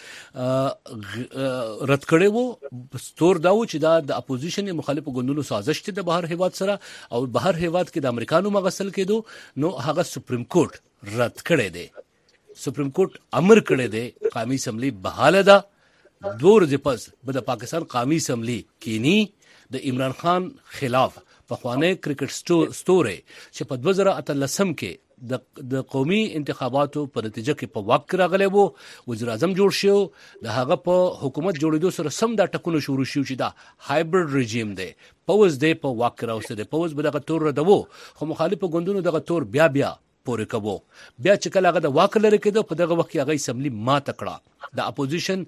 رد کړي وو. ستور داو چې دا د اپوزیشن مخالفو ګوندونو سازش ته د بهر هیواد سره او بهر هیواد کې د امریکانو مغسل کېدو نو هغه سپریم کورټ رد کړي دی. سپریم کورټ امر کړی دی قومي اسمبلی بحاله ده. دوه ورځې پس به د پاکستان قومي اسمبلی کینی د عمران خان خلاف پخوانی کرکټ ستوري چې په دوه زره اتلسم کې د د قومي انتخاباتو په نتیجه کې په واک راغلی وو وزیر اعظم جوړ شو د هغه په حکومت جوړېدو سره سم دا ټکونه شروع شو چې دا هایبرډ رژیم دی پوز دی په واک راوسته دی پوز به دغه تور ردوو خو مخالفو ګوندونو دغه تور بیا بیا پورې کوو بیا چې کله هغه د واک لري کېدو په دغه وخت کې هغه اسمبلی ماته کړه د اپوزیشن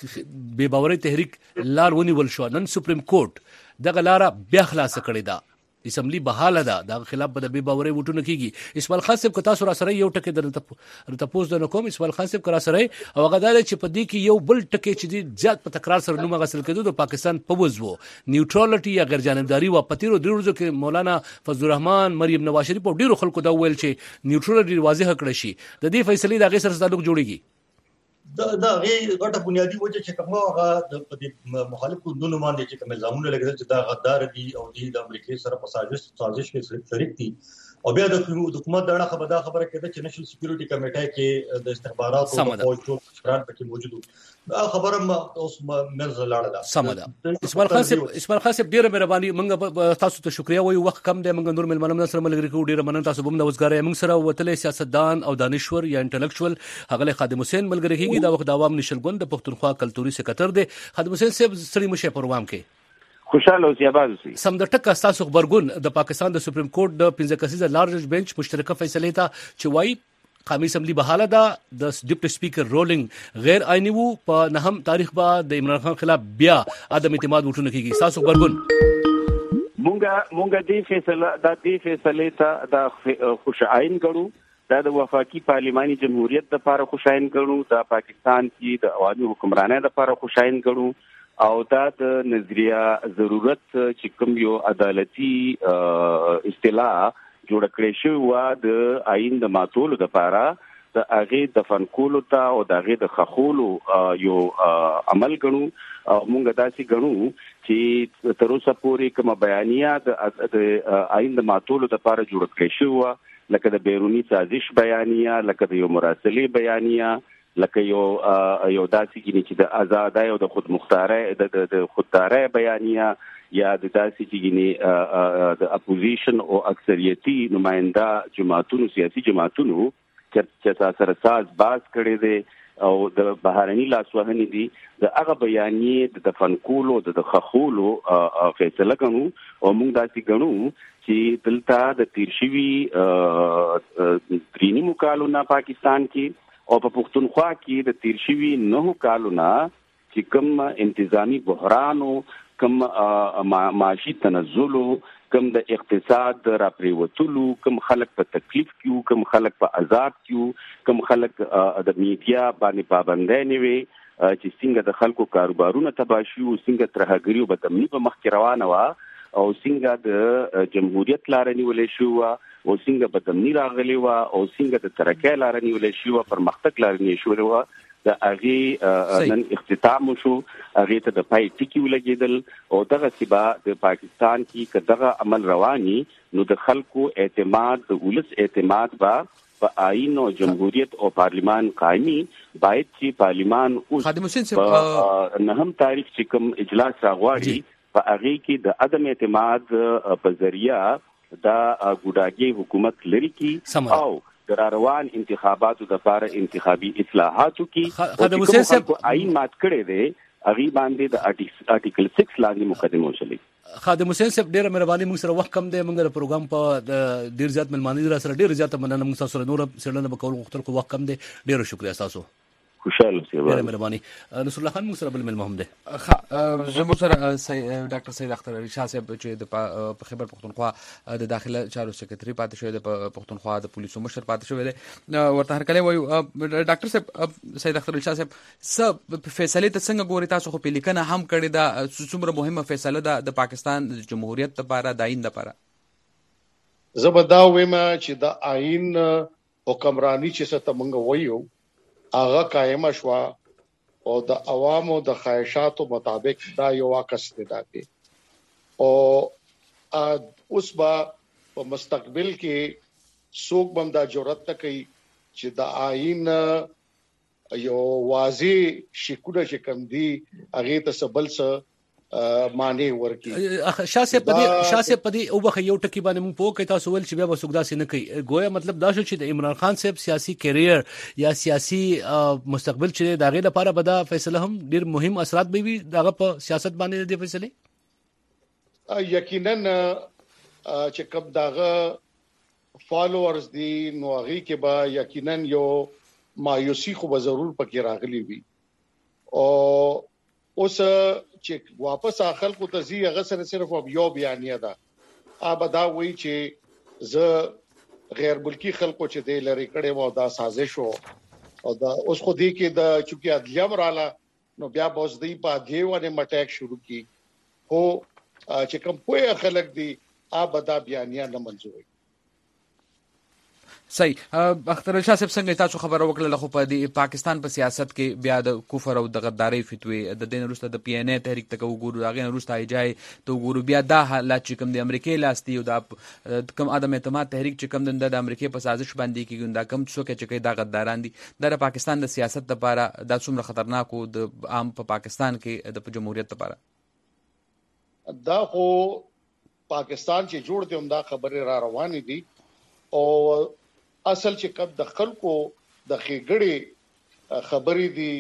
بے باورۍ تحریک لار ونیول شو. نن سپریم کورټ دغه لار بیا خلاص کړی دا اسمبلی بحاله ده د خلاف به د بے باورۍ وټونه کیږي. اسماعیل خان صاحب کو تاسو را سره یو ټکی درته تاسو د کوم اسماعیل خان صاحب کرا سره او هغه دا چې په دې کې یو بل ټکی چې زیات په تکرار سره نوم غسل کېدو د پاکستان په وځو نیوټرالټي یا غیر جانبداري و پتیرو درځو کې مولانا فضل الرحمن مریم نواز شریف او ډیرو خلکو دا ویل چې نیوټرالټي واضح کړی شي د دې فیصلې د غیر سره تعلق جوړیږي.
دا دا غي غټه بنیادی وجه چې کومه هغه د مخالف ګوندونو باندې چې کوم الزامونه لګیدل چې دا غدار دي او د امریکای سره په سازش سازش کې شریک دي او بیا د حکومت دغه خبره خبره کېده چې نېشنل سکیورټي کمیټه کې د استخباراتو او فوج ټول پکې موجود دا خبره اوس مرزه لاړه ده.
سمده اسماعیل خان صاحب اسماعیل خان صاحب ډیره مهرباني موږ تاسو ته شکریا وایو وخت کم دی موږ نور ملمنو سره ملګری کوو ډیره مننه تاسو بم د وزګار موږ سره وتلې سیاستدان او دانشور یا انټلیکچوال هغه خادم حسین ملګری کیږي دا وخت د عوام نشل ګوند د پښتونخوا کلتوري سکرټر دی. خادم حسین صاحب سړي مشه پروګرام کې
خوشاله اوسئ آباد اوسئ.
سم د ټک تاسو خبرګون د پاکستان د سپریم کورټ د پنځه کسیزه لارج بنچ مشترکه فیصله ته چې وایي قومي اسمبلی بحاله ده د ډیپټي سپیکر رولینګ غیر آئینی وو په نهم تاریخ بعد د عمران خان خلاف بیا عدم اعتماد وټونه کیږي. تاسو خبرګون
مونږه مونږه دې فیصله د دې فیصله ته د خوشاین کړو دا د وفاقي پارلماني جمهوریت لپاره خوشاین کړو د پاکستان کې د عوامي حکمرانۍ لپاره خوشاین کړو او دا د نظریه ضرورت چې کوم یو عدالتي اصطلاح جوړ کړی شو و د آئین د ماتولو لپاره د هغه د فنکولو ته او د هغه د خخولو یو عمل غنو او مونږ داسې غنو چې تر اوسه پورې کوم بیانیه د آئین د ماتولو لپاره جوړ کړی شو لکه د بیرونی سازش بیانیه لکه د یو مراسلې بیانیه لکه یو یو داسې کینی چې د آزادۍ او د خود مختارۍ د خوددارۍ بیانیه یا د داسې کینی د اپوزیشن او اکثریتي نماینده جماعتونو سیاسي جماعتونو چې سره ساز باز کړي دي او د بهرني لاسوهنې دي د هغه بیانیه د فنکولو د خخولو فیصله کوي او موږ داسې غنو چې دلته د تیر شوي درینی مکالونه پاکستان کې او په پښتونخوا کې د تیر شوي نه کالونه چې کوم انتظامی بحران او کوم معاشي تنزل کم د اقتصاد را پریوتلو، کم خلک په تکلیف کیو، کم خلک په عذاب کیو، کم خلک د میډیا باندې پابندۍ نیوي چې څنګه د خلکو کاروبارونه تباه شو، څنګه ترهګری او بدامني په مخ کې روانه وه او څنګه د جمهوریت لاره نیولې شو او څنګه بدامني راغلی وه او څنګه د ترقۍ لاره نیولې شو، پرمختګ لاره نیولې شوې وه. د هغې نن اختتام وشو، هغې ته د پای ټکي ولګېدل او دغسې به د پاکستان کې که دغه عمل رواني نو د خلکو اعتماد، د ولس اعتماد به په آئین او جمهوریت او پارلیمان قائمي. باید چې پارلیمان اوس په نهم تاریخ چې کوم اجلاس راغواړي په هغې کې د عدم اعتماد په ذریعه دا ګوډاګي حکومت لري کی او در روان انتخاباتو د لپاره انتخابي اصلاحاتو کې
خادم حسین صاحب
آئین مات کړی دی، هغه باندې د آرټیکل سکس لاندې مقدمه وشلې.
خادم حسین صاحب ډیره مهرباني، موږ سره وخت کم دی، موږ د پروګرام په ډیر زیات ملمانه را سره ډیر زیات مننه، موږ تاسو سره نور سره به کول غوښتل خو وخت کم دی. ډیره شکریہ تاسو،
خوشاله اوسئ.
ډیره مهرباني. نصر الله خان موږ سره بل ملمه هم دی.
زموږ سره ډاکټر سید اختر علي شاه صاحب چې د خیبر پښتونخوا د داخله چارو سکرټري پاتې شوی دی، په پښتونخوا د پولیسو مشر پاتې شوی دی، ورته هرکلی وایو. ډاکټر صاحب سید اختر علي شاه صاحب څه فیصلې ته څنګه ګوري تاسو؟ خو په لیکنه هم کړې ده، څومره مهمه فیصله ده د پاکستان د جمهوریت لپاره، د آئین لپاره؟
زه به دا وایم چې د آئین حکمرانی چې څه ته موږ وایو هغه قائم شوه او د عوامو د خواهشاتو مطابق دا یو عکس دی دی او اوس به په مستقبل کې څوک به دا جرأت نه کوي چې د آئین یو واضح شکونه چې کوم دي هغې ته څه بل څه معنی ورکی.
شاه صاحب په دې شاه صاحب په دې او بخ یو ټکی باندې مونږ پوه کوي تاسو ول چې بیا وسوګ داسې نه کوي، گویا مطلب دا شو چې د عمران خان صاحب سیاسي کیریر یا سیاسي مستقبل چې داغه لپاره به دا فیصله هم ډیر مهم اثرات به وي دغه په سیاست باندې د فیصله.
یقینا چې کوم دغه فالوورز دي نو هغه کې به یقینا یو مایوسی خو به ضرور پکې راغلی وي او اوس چې واپس خلکو ته زی هغه سره صرف یو بیانیه ده، اب دا وایي چې زه غیر ملکی خلکو چې د لری کړي وو دا سازش وو او دا اوس خو دې کې د چونکی عدلیه وراله نو بیا بوز دی په دیوانه مټیک شروع کی هو چې کوم په خلک دی اب دا بیانیه نه منځوي.
صحیح. اختر شاه صاحب څنګه تاسو خبر وکړه خو په پاکستان په سیاست کې بیا د کفر او د غداري فتوی د دین وروسته د پی ان ای تحریک ته وګورو، هغه وروسته ایجای ته وګورو، بیا دا حالات چې کوم د امریکای لاستي او د کوم عدم اعتماد تحریک چې کوم د امریکای په سازش باندې کې دا کوم څوک چې کوي دا غداران دي د پاکستان د سیاست لپاره دا څومره خطرناک او د عام په پاکستان کې د جمهوریت لپاره؟
دا خو پاکستان چې جوړ دی هم دا خبره را روانې دي او اصل چې کب د خلکو د خېګړې خبرې دي،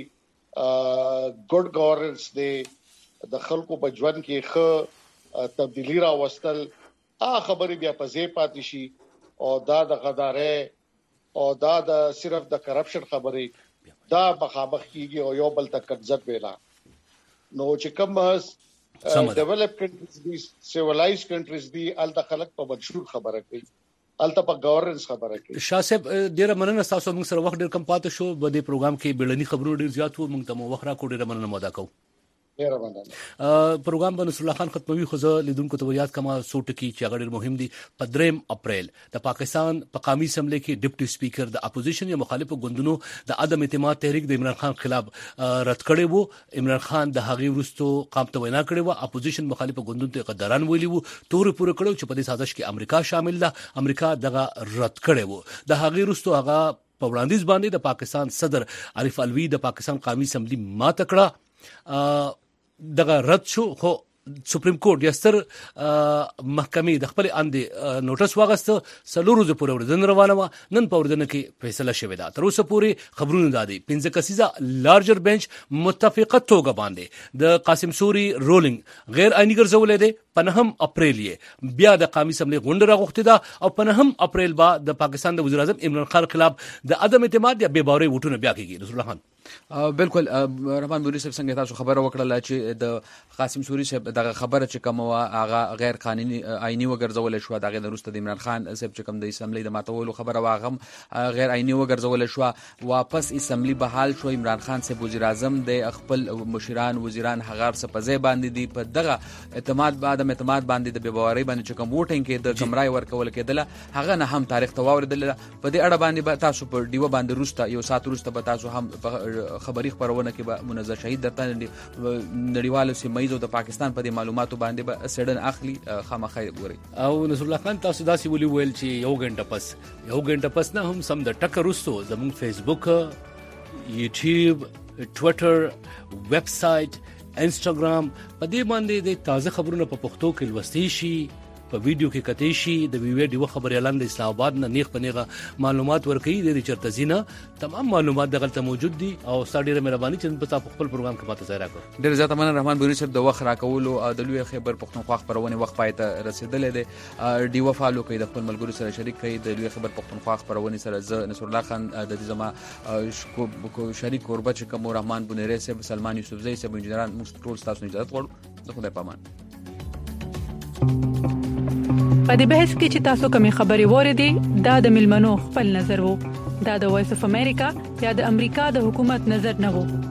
ګډ ګورننس دی، د خلکو په ژوند کې ښه تبدیلی راوستل، هغه خبرې بیا په ځای پاتې شي او دا د غدارۍ او دا د صرف د کرپشن خبرې دا مخامخ کیږي او یو بل ته کنځت ویلا. نو چې کوم ډیولپ کنټریز دي، سیویلایز کنټریز دي، ال د خلک په منشور خبره کوي، الته په گورننس خبره کوي.
شاه صاحب ډیره مننه تاسو، موږ سره وخت ډیر کم پاتې شو، په دې پروګرام کې بیړني خبرونه ډیر زیات وو، موږ ته مو وخت راکړو، ډیره مننه مو ادا کوو.
ډیره مننه.
پروګرام باندې نصر الله خان ختموي، خو زه لیدونکو ته یاد کما څو ټکي چې هغه ډیر مهم دي. په دریم اپریل د پاکستان په قومي اسمبلی کې ډیپټي سپیکر د اپوزیشن یا مخالفو ګوندونو د عدم اعتماد تحریک د عمران خان خلاف رد کړی وو. عمران خان د هغې وروسته قام ته وینا کړې وه، اپوزیشن مخالفو ګوندونو ته غداران ویلي وو، تور پوره کړو چې په دې سازش کې امریکا شامل ده، امریکا دغه رد کړی وو. د هغې وروسته هغه په وړاندیز باندې د پاکستان صدر عارف الوی د پاکستان قومي اسمبلی ماته کړه، دغه رد شو. خو سپریم کورټ یا ستر محکمې د خپل اندې نوټس واغسته، څلور ورځې پورې ورځ روانه وه، نن په ورځ کې فیصله شوې ده. تر اوسه پورې خبرونه دا دي پنځه کسیزه لارجر بنچ متفقه توګه باندې د قاسم سوري رولینګ غیر آئینی ګرځولې ده. په نهم اپریل یې بیا د قومي اسمبلی غونډه راغوښتې ده او په نهم اپریل با د پاکستان د وزیر اعظم عمران خان خلاف د عدم اعتماد یا بې باورۍ ووټونه بیا کېږي. رسول الله خان
بالکل رحمان بوري صاحب څنګه تاسو خبره وکړه چې د قاسم سوري صاحب دغه خبره چې کوم هغه غیر قانوني آئینی وګرځول شو دغه د روسته د عمران خان صاحب چې کوم د اسمبلی د ماتولو خبره واغم غیر آئینی وګرځول شو واپس اسمبلی بحال شو عمران خان صاحب وزیر اعظم د خپل مشران وزیران هغه څه په ځای باندې دی په دغه اعتماد بعد اعتماد باندې د بیبواري باندې چې کوم ووټینګ کې د کمرای ورکول کېدل هغه نه هم تاریخ ته واوریدل په دې اړه باندې تاسو په دیو باندې روسته یو سات روسته به تاسو هم خبري خبرونه کې به منظر شهید درته نړیوالو سیمایزو د پاکستان په معلوماتو باندې به سړن اخلي خامخا ګوري
او نصر الله خان تاسو داسې ولي ویل چې یو غنټه پس یو غنټه پس نه هم سم د ټکر وسو زموږ فیسبوک یوټیوب ټویټر ویب سټ انستګرام په دې باندې د تازه خبرونه په پښتو کې لوستي شي په ویډیو کې کتې شي د وی ویډیو خبري اعلان د اسلام آباد نه نیغ پنيغه معلومات ورکړي د چرته زینه تمام معلومات دغلت موجود دي او ستاسو مهرباني چې په تاسو خپل پروګرام کې ماته ځای راکړ
ډیر زیات مننه رحمان بوري صاحب د وخت راکولو د لوی خبر پښتونخوا خبرونه وخت پایته رسیدلې ده ډیو فالو کوي د خپل ملګرو سره شریک کوي د لوی خبر پښتونخوا خبرونه سره ز نصر الله خان د دې زما کو شریک قربت چې کوم رحمان بونری صاحب سلمان یوسفزئی صاحب انجنیران موږ ټول تاسو نه اجازه غواړو د خدای پامان
په دې بحث کې چې تاسو کومې خبرې وریدي دا د ملمنو خپل نظر وو دا د وایس اف امریکا یا د امریکا د حکومت نظر نه وو